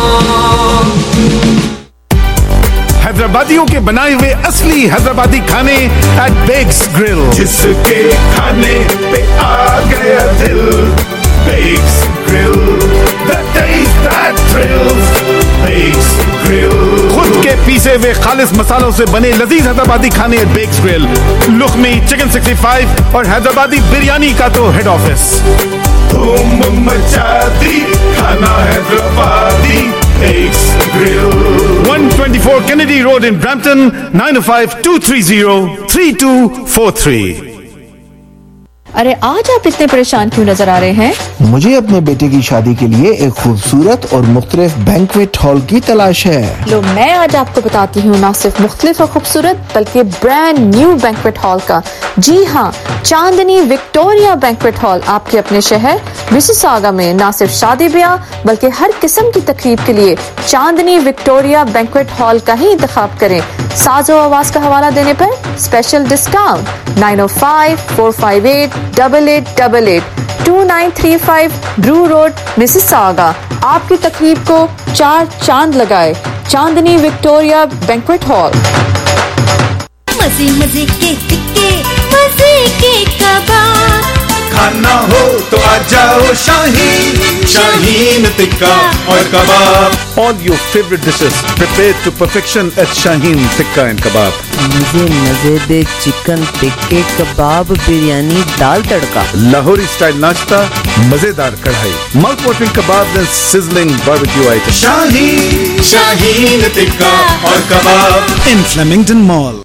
हैदराबादियों के बनाए हुए असली हैदराबादी खाने एट बेक्स ग्रिल, जिसके खाने पे आ गया दिल। Bex grill, the taste that thrills. Bex grill, खुद के पीसे हुए खालिस मसालों से बने लजीज हैदराबादी खाने at Bex grill. Lukmi chicken sixty five और हैदराबादी बिरयानी का तो हेड ऑफिस। धूम मचा दी खाना Hyderabadi Bakes Grill. one twenty-four Kennedy Road in Brampton, nine oh five, two three zero, three two four three. अरे आज आप इतने परेशान क्यों नजर आ रहे हैं? मुझे अपने बेटे की शादी के लिए एक खूबसूरत और मुख्तलिफ बैंक्वेट हॉल की तलाश है। लो मैं आज आपको बताती हूँ ना सिर्फ मुख्तलिफ और खूबसूरत बल्कि ब्रांड न्यू बैंक्वेट हॉल का। जी हाँ, चांदनी विक्टोरिया बैंक्वेट हॉल आपके अपने शहर मिसिसागा में ना सिर्फ शादी ब्याह बल्कि हर किस्म की तकरीब के लिए चांदनी विक्टोरिया बैंक्वेट हॉल का ही इंतखाब करें। साजो आवाज का हवाला देने पर स्पेशल डिस्काउंट नाइन ओ five, four five eight, double eight double eight, two nine three five Brew road Mississauga. आपकी तकरीब को चार चांद लगाए। Chandni Victoria banquet hall. मजे मजे के टिक्के, मजे के कबाब, खाना हो तो आ जाओ शाहीन, शाहीन टिक्का और कबाब। All your favorite dishes prepared to perfection at Shaheen Tikka and Kebab. मजे मजे दे चिकन टिक्के, कबाब, बिरयानी, दाल तड़का, लाहौरी स्टाइल नाश्ता, मजेदार kadai, mouth watering kebab and sizzling barbecue items. Shaheen, Shaheen Tikka और कबाब in Flemington Mall.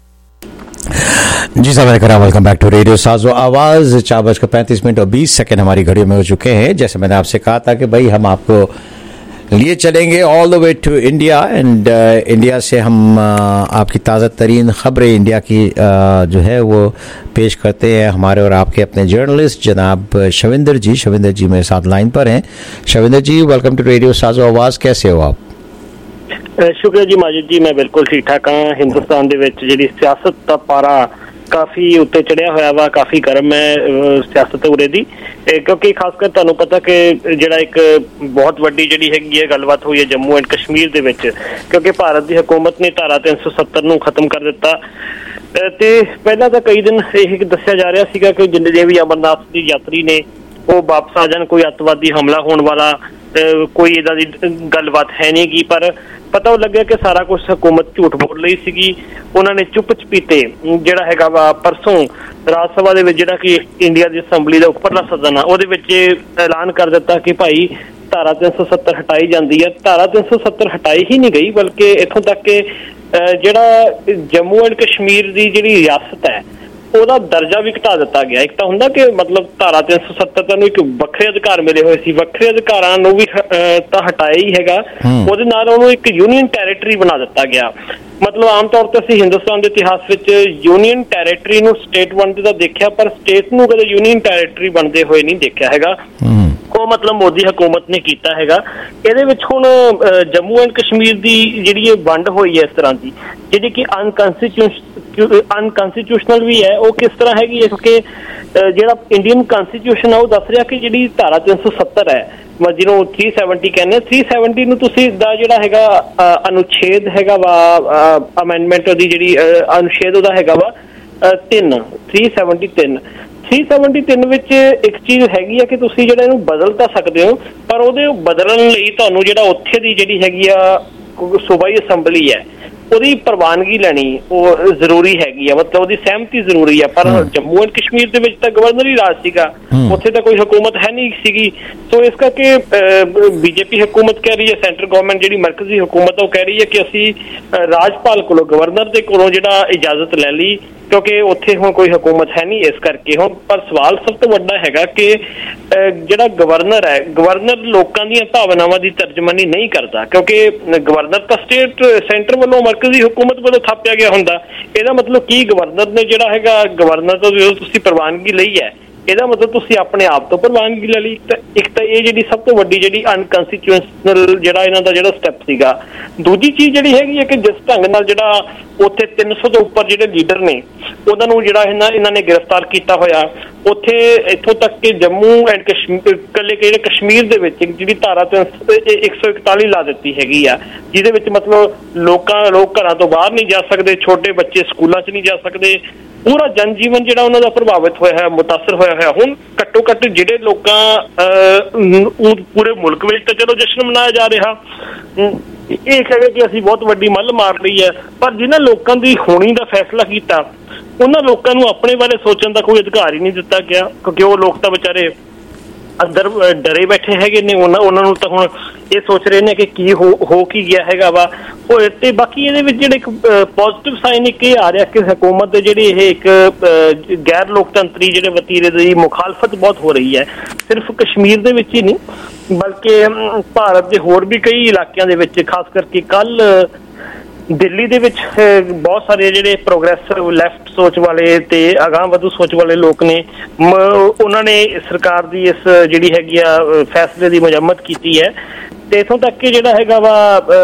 जी साहब करा, वेलकम बैक टू रेडियो साजो आवाज़। चार बजकर पैंतीस मिनट और बीस सेकंड हमारी घड़ियों में हो चुके हैं। जैसे मैंने आपसे कहा था कि भाई हम आपको लिए चलेंगे all the way to India and India से हम uh, आपकी ताज़ा तरीन खबरें इंडिया की uh, जो है वो पेश करते हैं हमारे और आपके अपने जर्नलिस्ट जनाब शविंदर जी। शविंदर जी मेरे साथ लाइन पर हैं। Shavinder ji welcome to radio Sazo Awaz, कैसे हो आप? शुक्रिया जी माजिद जी, मैं बिल्कुल ठीक ठाक हाँ। हिंदुस्तान दे विच जिहड़ी सियासत दा पारा काफ़ी उत्ते चढ़िया होया वा, काफ़ी गर्म है सियासत उरे दी, क्योंकि खासकर तुहानूं पता कि जिहड़ा एक बहुत वड्डी जिहड़ी हैगी है गलबात हुई है जम्मू एंड कश्मीर दे विच, क्योंकि भारत की हुकूमत ने धारा तीन सौ सत्तर नूं खत्म कर दिता। ते पहला तो कई दिन यह दस्सिया जा रहा सीगा कि जिन्ने भी अमरनाथ की यात्री ने वो वापस आ जान, कोई अतवादी हमला होने वाला कोई इदा दी गलबात है नहीं की, पर पता लगे कि सारा कुछ हुकूमत झूठ बोल रही सीगी। उन्होंने चुप चपीते जिहड़ा हैगा वा परसों राज सभा दे विच जिहड़ा कि इंडिया की असैंबली का उपरला सदन आ उहदे विच ऐलान कर दिता कि भाई धारा तीन सौ सत्तर हटाई जाती है। धारा तीन सौ सत्तर हटाई ही नहीं गई, बल्कि इत्थों तक कि जिहड़ा जम्मू एंड कश्मीर की जिहड़ी रियासत है ਉਹਦਾ दर्जा भी घटा दिता गया। एक तो हुंदा कि मतलब धारा तीन सौ सत्तर तैनूं एक ਵੱਖਰੇ ਅਧਿਕਾਰ मिले हुए सी, ਵੱਖਰੇ ਅਧਿਕਾਰਾਂ ਨੂੰ भी ਤਾਂ ਹਟਾਇਆ ਹੀ ਹੈਗਾ, ਉਹਦੇ ਨਾਲ ਉਹਨੂੰ ਇੱਕ यूनियन ਟੈਰੀਟਰੀ बना दिता गया। मतलब आम तौर पर ਅਸੀਂ हिंदुस्तान के इतिहास ਵਿੱਚ यूनियन ਟੈਰੀਟਰੀ ਨੂੰ स्टेट ਬਣਦੇ ਤਾਂ ਦੇਖਿਆ, पर स्टेट ਨੂੰ कदे यूनियन ਟੈਰੀਟਰੀ ਬਣਦੇ ਹੋਏ नहीं देखा हैगा। ਉਹ मतलब मोदी हुकूमत ने किया हैगा। ਇਹਦੇ ਵਿੱਚ ਹੁਣ जम्मू एंड कश्मीर की ਜਿਹੜੀ ਇਹ ਵੰਡ ਹੋਈ ਹੈ ਇਸ ਤਰ੍ਹਾਂ ਦੀ, ਜਿਹੜੀ ਕਿ ਅਨਕਨਸਟੀਟਿਊਸ਼ਨ ਅਨਕਨਸਟੀਟਿਊਸ਼ਨਲ भी है, वो किस तरह हैगी है, क्योंकि ਜਿਹੜਾ इंडियन कॉन्स्टिट्यूशन है वो दस रहा कि ਜਿਹੜੀ धारा तीन सौ सत्तर है ਜਿਹਨੂੰ थ्री सैवनटी कहने थ्री सैवनटी ਨੂੰ ਤੁਸੀਂ ਦਾ ਜਿਹੜਾ ਹੈਗਾ ਅਨੁਛੇਦ ਹੈਗਾ ਵਾ ਅਮੈਂਡਮੈਂਟ ਉਹਦੀ ਜਿਹੜੀ ਅਨੁਛੇਦ ਉਹਦਾ ਹੈਗਾ ਵਾ ਤਿੰਨ थ्री सैवनटी ਤਿੰਨ थ्री सैवनटी ਤਿੰਨ ਵਿੱਚ ਇੱਕ ਚੀਜ਼ ਹੈਗੀ ਆ ਕਿ ਤੁਸੀਂ ਜਿਹੜਾ ਇਹਨੂੰ ਬਦਲ ਤਾਂ ਸਕਦੇ ਹੋ, ਪਰ ਉਹਦੇ ਬਦਲਣ ਲਈ ਤੁਹਾਨੂੰ ਜਿਹੜਾ ਉੱਥੇ ਦੀ ਜਿਹੜੀ ਹੈਗੀ ਆ ਸੂਬਾਈ ਅਸੈਂਬਲੀ ਹੈ ਉਹਦੀ ਪ੍ਰਵਾਨਗੀ ਲੈਣੀ ਉਹ ਜ਼ਰੂਰੀ ਹੈਗੀ ਆ, ਮਤਲਬ ਉਹਦੀ ਸਹਿਮਤੀ ਜ਼ਰੂਰੀ ਆ। ਪਰ ਜੰਮੂ ਐਂਡ ਕਸ਼ਮੀਰ ਦੇ ਵਿੱਚ ਤਾਂ ਗਵਰਨਰ ਹੀ ਰਾਜ ਸੀਗਾ, ਉੱਥੇ ਤਾਂ ਕੋਈ ਹੁਕੂਮਤ ਹੈ ਨਹੀਂ ਸੀਗੀ। ਸੋ ਇਸ ਕਰਕੇ ਬੀਜੇਪੀ ਹੁਕੂਮਤ ਕਹਿ ਰਹੀ ਹੈ, ਸੈਂਟਰ ਗਵਰਨਮੈਂਟ ਜਿਹੜੀ ਮਰਕਜ਼ੀ ਹੁਕੂਮਤ ਉਹ ਕਹਿ ਰਹੀ ਹੈ ਕਿ ਅਸੀਂ ਰਾਜਪਾਲ ਕੋਲੋਂ ਗਵਰਨਰ ਦੇ ਕੋਲੋਂ ਜਿਹੜਾ ਇਜਾਜ਼ਤ ਲੈ ਲਈ, ਕਿਉਂਕਿ ਉੱਥੇ ਹੁਣ ਕੋਈ ਹੁਕੂਮਤ ਹੈ ਨਹੀਂ ਇਸ ਕਰਕੇ ਹੁਣ। ਪਰ ਸਵਾਲ ਸਭ ਤੋਂ ਵੱਡਾ ਹੈਗਾ ਕਿ ਜਿਹੜਾ ਗਵਰਨਰ ਹੈ, ਗਵਰਨਰ ਲੋਕਾਂ ਦੀਆਂ ਭਾਵਨਾਵਾਂ ਦੀ ਤਰਜਮਾਨੀ ਨਹੀਂ ਕਰਦਾ, ਕਿਉਂਕਿ ਗਵਰਨਰ ਤਾਂ ਸਟੇਟ ਸੈਂਟਰ ਵੱਲੋਂ ਮਰਕਜ਼ੀ ਹੁਕੂਮਤ ਵੱਲੋਂ ਥਾਪਿਆ ਗਿਆ ਹੁੰਦਾ। ਇਹਦਾ ਮਤਲਬ ਕੀ ਗਵਰਨਰ ਨੇ ਜਿਹੜਾ ਹੈਗਾ ਗਵਰਨਰ ਤੋਂ ਜਦੋਂ ਤੁਸੀਂ ਪ੍ਰਵਾਨਗੀ ਲਈ ਹੈ, ਇਹਦਾ ਮਤਲਬ ਤੁਸੀਂ ਆਪਣੇ ਆਪ ਤੋਂ ਪ੍ਰਵਾਨਗੀ ਲੈ ਲਈ। ਤਾਂ ਇੱਕ ਤਾਂ ਇਹ ਜਿਹੜੀ ਸਭ ਤੋਂ ਵੱਡੀ ਜਿਹੜੀ ਅਨਕਨਸਟੀਟਿਊਸ਼ਨਲ ਜਿਹੜਾ ਇਹਨਾਂ ਦਾ ਜਿਹੜਾ ਸਟੈਪ ਸੀਗਾ। ਦੂਜੀ ਚੀਜ਼ ਜਿਹੜੀ ਹੈਗੀ ਹੈ ਕਿ ਜਿਸ ਢੰਗ ਨਾਲ ਜਿਹੜਾ ਉੱਥੇ ਤਿੰਨ ਸੌ ਤੋਂ ਉੱਪਰ ਜਿਹੜੇ ਲੀਡਰ ਨੇ ਉਹਨਾਂ ਨੂੰ ਜਿਹੜਾ ਇਹਨਾਂ ਇਹਨਾਂ ਨੇ ਗ੍ਰਿਫਤਾਰ ਕੀਤਾ ਹੋਇਆ, ਉੱਥੇ ਇੱਥੋਂ ਤੱਕ ਕਿ ਜੰਮੂ ਐਂਡ ਕਸ਼ਮੀਰ ਇਕੱਲੇ ਜਿਹੜੇ ਕਸ਼ਮੀਰ ਦੇ ਵਿੱਚ ਜਿਹੜੀ ਧਾਰਾ ਇੱਕ ਸੌ ਇਕਤਾਲੀ ਲਾ ਦਿੱਤੀ ਹੈਗੀ ਆ, ਜਿਹਦੇ ਵਿੱਚ ਮਤਲਬ ਲੋਕਾਂ ਲੋਕ ਘਰਾਂ ਤੋਂ ਬਾਹਰ ਨਹੀਂ ਜਾ ਸਕਦੇ, ਛੋਟੇ ਬੱਚੇ ਸਕੂਲਾਂ 'ਚ ਨਹੀਂ ਜਾ ਸਕਦੇ, ਪੂਰਾ ਜਨ ਜੀਵਨ ਜਿਹੜਾ ਉਹਨਾਂ ਦਾ ਪ੍ਰਭਾਵਿਤ ਹੋਇਆ ਹੈ, ਮੁਤਾਸਰ ਹੋਇਆ ਹੋਇਆ। ਹੁਣ ਘੱਟੋ ਘੱਟ ਜਿਹੜੇ ਲੋਕਾਂ ਪੂਰੇ ਮੁਲਕ ਵਿੱਚ ਤਾਂ ਚਲੋ ਜਸ਼ਨ ਮਨਾਇਆ ਜਾ ਰਿਹਾ, ਇਹ ਕਹੇ ਕਿ ਅਸੀਂ ਬਹੁਤ ਵੱਡੀ ਮੱਲ ਮਾਰ ਲਈ ਹੈ, ਪਰ ਜਿਨ੍ਹਾਂ ਲੋਕਾਂ ਦੀ ਹੋਣੀ ਦਾ ਫੈਸਲਾ ਕੀਤਾ ਉਹਨਾਂ ਲੋਕਾਂ ਨੂੰ ਆਪਣੇ ਬਾਰੇ ਸੋਚਣ ਦਾ ਕੋਈ ਅਧਿਕਾਰ ਹੀ ਨਹੀਂ ਦਿੱਤਾ ਗਿਆ, ਕਿਉਂਕਿ ਉਹ ਲੋਕ ਤਾਂ ਵਿਚਾਰੇ ਅੰਦਰ ਡਰੇ ਬੈਠੇ ਹੈਗੇ ਨੇ। ਉਹਨਾਂ ਉਹਨਾਂ ਨੂੰ ਤਾਂ ਹੁਣ ਇਹ ਸੋਚ ਰਹੇ ਨੇ ਕਿ ਕੀ ਹੋ ਹੋ ਕੀ ਗਿਆ ਹੈਗਾ ਵਾ ਉਹ। ਤੇ ਬਾਕੀ ਇਹਦੇ ਵਿੱਚ ਜਿਹੜੇ ਇੱਕ ਪੋਜ਼ਿਟਿਵ ਸਾਈਨ ਇੱਕ ਇਹ ਆ ਰਿਹਾ ਕਿ ਹਕੂਮਤ ਦੇ ਜਿਹੜੀ ਇਹ ਇੱਕ ਗੈਰ ਲੋਕਤੰਤਰੀ ਜਿਹੜੇ ਵਤੀਰੇ ਦੀ ਮੁਖਾਲਫਤ ਬਹੁਤ ਹੋ ਰਹੀ ਹੈ, ਸਿਰਫ ਕਸ਼ਮੀਰ ਦੇ ਵਿੱਚ ਹੀ ਨਹੀਂ ਬਲਕਿ ਭਾਰਤ ਦੇ ਹੋਰ ਵੀ ਕਈ ਇਲਾਕਿਆਂ ਦੇ ਵਿੱਚ, ਖਾਸ ਕਰਕੇ ਕੱਲ ਦਿੱਲੀ ਦੇ ਵਿੱਚ ਬਹੁਤ ਸਾਰੇ ਜਿਹੜੇ ਪ੍ਰੋਗਰੈਸਿਵ ਲੈਫਟ ਸੋਚ ਵਾਲੇ ਤੇ ਅਗਾਂਹ ਵਧੂ ਸੋਚ ਵਾਲੇ ਲੋਕ ਨੇ, ਉਹਨਾਂ ਨੇ ਸਰਕਾਰ ਦੀ ਇਸ ਜਿਹੜੀ ਹੈਗੀ ਆ ਫੈਸਲੇ ਦੀ ਮੁਜ਼ੰਮਤ ਕੀਤੀ ਹੈ। ਤੇ ਇੱਥੋਂ ਤੱਕ ਕਿ ਜਿਹੜਾ ਹੈਗਾ ਵਾ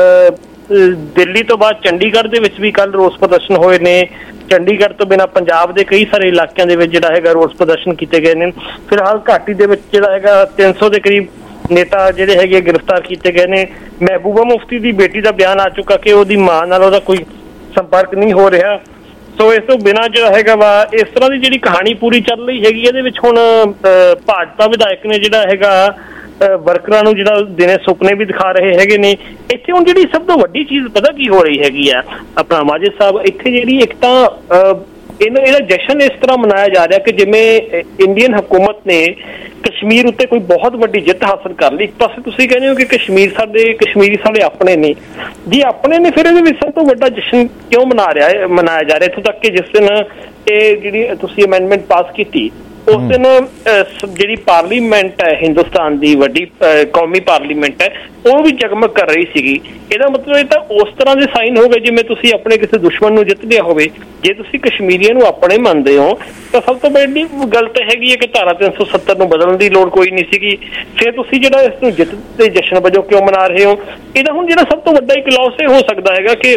ਦਿੱਲੀ ਤੋਂ ਬਾਅਦ ਚੰਡੀਗੜ੍ਹ ਦੇ ਵਿੱਚ ਵੀ ਕੱਲ ਰੋਸ ਪ੍ਰਦਰਸ਼ਨ ਹੋਏ ਨੇ। ਚੰਡੀਗੜ੍ਹ ਤੋਂ ਬਿਨਾਂ ਪੰਜਾਬ ਦੇ ਕਈ ਸਾਰੇ ਇਲਾਕਿਆਂ ਦੇ ਵਿੱਚ ਜਿਹੜਾ ਹੈਗਾ ਰੋਸ ਪ੍ਰਦਰਸ਼ਨ ਕੀਤੇ ਗਏ ਨੇ। ਫਿਲਹਾਲ ਘਾਟੀ ਦੇ ਵਿੱਚ ਜਿਹੜਾ ਹੈਗਾ ਤਿੰਨ ਸੌ ਦੇ ਕਰੀਬ ਨੇਤਾ ਜਿਹੜੇ ਹੈਗੇ ਗ੍ਰਿਫਤਾਰ ਕੀਤੇ ਗਏ ਨੇ। ਮਹਿਬੂਬਾ ਮੁਫਤੀ ਦੀ ਬੇਟੀ ਦਾ ਬਿਆਨ ਆ ਚੁੱਕਾ ਕਿ ਉਹਦੀ ਮਾਂ ਨਾਲ ਉਹਦਾ ਕੋਈ ਸੰਪਰਕ ਨਹੀਂ ਹੋ ਰਿਹਾ। ਸੋ ਇਸ ਤੋਂ ਬਿਨਾਂ ਜਿਹੜਾ ਹੈਗਾ ਵਾ ਇਸ ਤਰ੍ਹਾਂ ਦੀ ਜਿਹੜੀ ਕਹਾਣੀ ਪੂਰੀ ਚੱਲ ਰਹੀ ਹੈਗੀ। ਇਹਦੇ ਵਿੱਚ ਹੁਣ ਭਾਜਪਾ ਵਿਧਾਇਕ ਨੇ ਜਿਹੜਾ ਹੈਗਾ ਵਰਕਰਾਂ ਨੂੰ ਜਿਹੜਾ ਦਿਨੇ ਸੁਪਨੇ ਵੀ ਦਿਖਾ ਰਹੇ ਹੈਗੇ ਨੇ। ਇੱਥੇ ਹੁਣ ਜਿਹੜੀ ਸਭ ਤੋਂ ਵੱਡੀ ਚੀਜ਼ ਪਤਾ ਕੀ ਹੋ ਰਹੀ ਹੈਗੀ ਆ ਆਪਣਾ ਮਾਜਿਦ ਸਾਹਿਬ, ਇੱਥੇ ਜਿਹੜੀ ਇੱਕ ਤਾਂ ਇਹਨਾਂ ਇਹਦਾ ਜਸ਼ਨ ਇਸ ਤਰ੍ਹਾਂ ਮਨਾਇਆ ਜਾ ਰਿਹਾ ਕਿ ਜਿਵੇਂ ਇੰਡੀਅਨ ਹਕੂਮਤ ਨੇ ਕਸ਼ਮੀਰ ਉੱਤੇ ਕੋਈ ਬਹੁਤ ਵੱਡੀ ਜਿੱਤ ਹਾਸਲ ਕਰ ਲਈ। ਇੱਕ ਪਾਸੇ ਤੁਸੀਂ ਕਹਿੰਦੇ ਹੋ ਕਿ ਕਸ਼ਮੀਰ ਸਾਡੇ ਕਸ਼ਮੀਰੀ ਸਾਡੇ ਆਪਣੇ ਨੇ, ਜੀ ਆਪਣੇ ਨੇ, ਫਿਰ ਇਹਦੇ ਵਿੱਚ ਸਭ ਤੋਂ ਵੱਡਾ ਜਸ਼ਨ ਕਿਉਂ ਮਨਾ ਰਿਹਾ ਮਨਾਇਆ ਜਾ ਰਿਹਾ? ਇੱਥੋਂ ਤੱਕ ਕਿ ਜਿਸ ਦਿਨ ਇਹ ਜਿਹੜੀ ਤੁਸੀਂ ਅਮੈਂਡਮੈਂਟ ਪਾਸ ਕੀਤੀ ਉਸ ਦਿਨ ਜਿਹੜੀ ਪਾਰਲੀਮੈਂਟ ਹੈ ਹਿੰਦੁਸਤਾਨ ਦੀ ਵੱਡੀ ਕੌਮੀ ਪਾਰਲੀਮੈਂਟ ਹੈ ਉਹ ਵੀ ਜਗਮਗ ਕਰ ਰਹੀ ਸੀਗੀ। ਇਹਦਾ ਮਤਲਬ ਇਹ ਤਾਂ ਉਸ ਤਰ੍ਹਾਂ ਦੇ ਸਾਈਨ ਹੋ ਗਏ ਜਿਵੇਂ ਤੁਸੀਂ ਆਪਣੇ ਕਿਸੇ ਦੁਸ਼ਮਣ ਨੂੰ ਜਿੱਤ ਲਿਆ ਹੋਵੇ। ਜੇ ਤੁਸੀਂ ਕਸ਼ਮੀਰੀਆਂ ਨੂੰ ਆਪਣੇ ਮੰਨਦੇ ਹੋ ਤਾਂ ਸਭ ਤੋਂ ਵੱਡੀ ਗੱਲ ਤਾਂ ਹੈਗੀ ਹੈ ਕਿ ਧਾਰਾ ਤਿੰਨ ਸੌ ਸੱਤਰ ਨੂੰ ਬਦਲਣ ਦੀ ਲੋੜ ਕੋਈ ਨਹੀਂ ਸੀਗੀ। ਫਿਰ ਤੁਸੀਂ ਜਿਹੜਾ ਇਸ ਨੂੰ ਜਿੱਤ ਦੇ ਜਸ਼ਨ ਵਜੋਂ ਕਿਉਂ ਮਨਾ ਰਹੇ ਹੋ? ਇਹਦਾ ਹੁਣ ਜਿਹੜਾ ਸਭ ਤੋਂ ਵੱਡਾ ਇੱਕ ਲੌਸ ਇਹ ਹੋ ਸਕਦਾ ਹੈਗਾ ਕਿ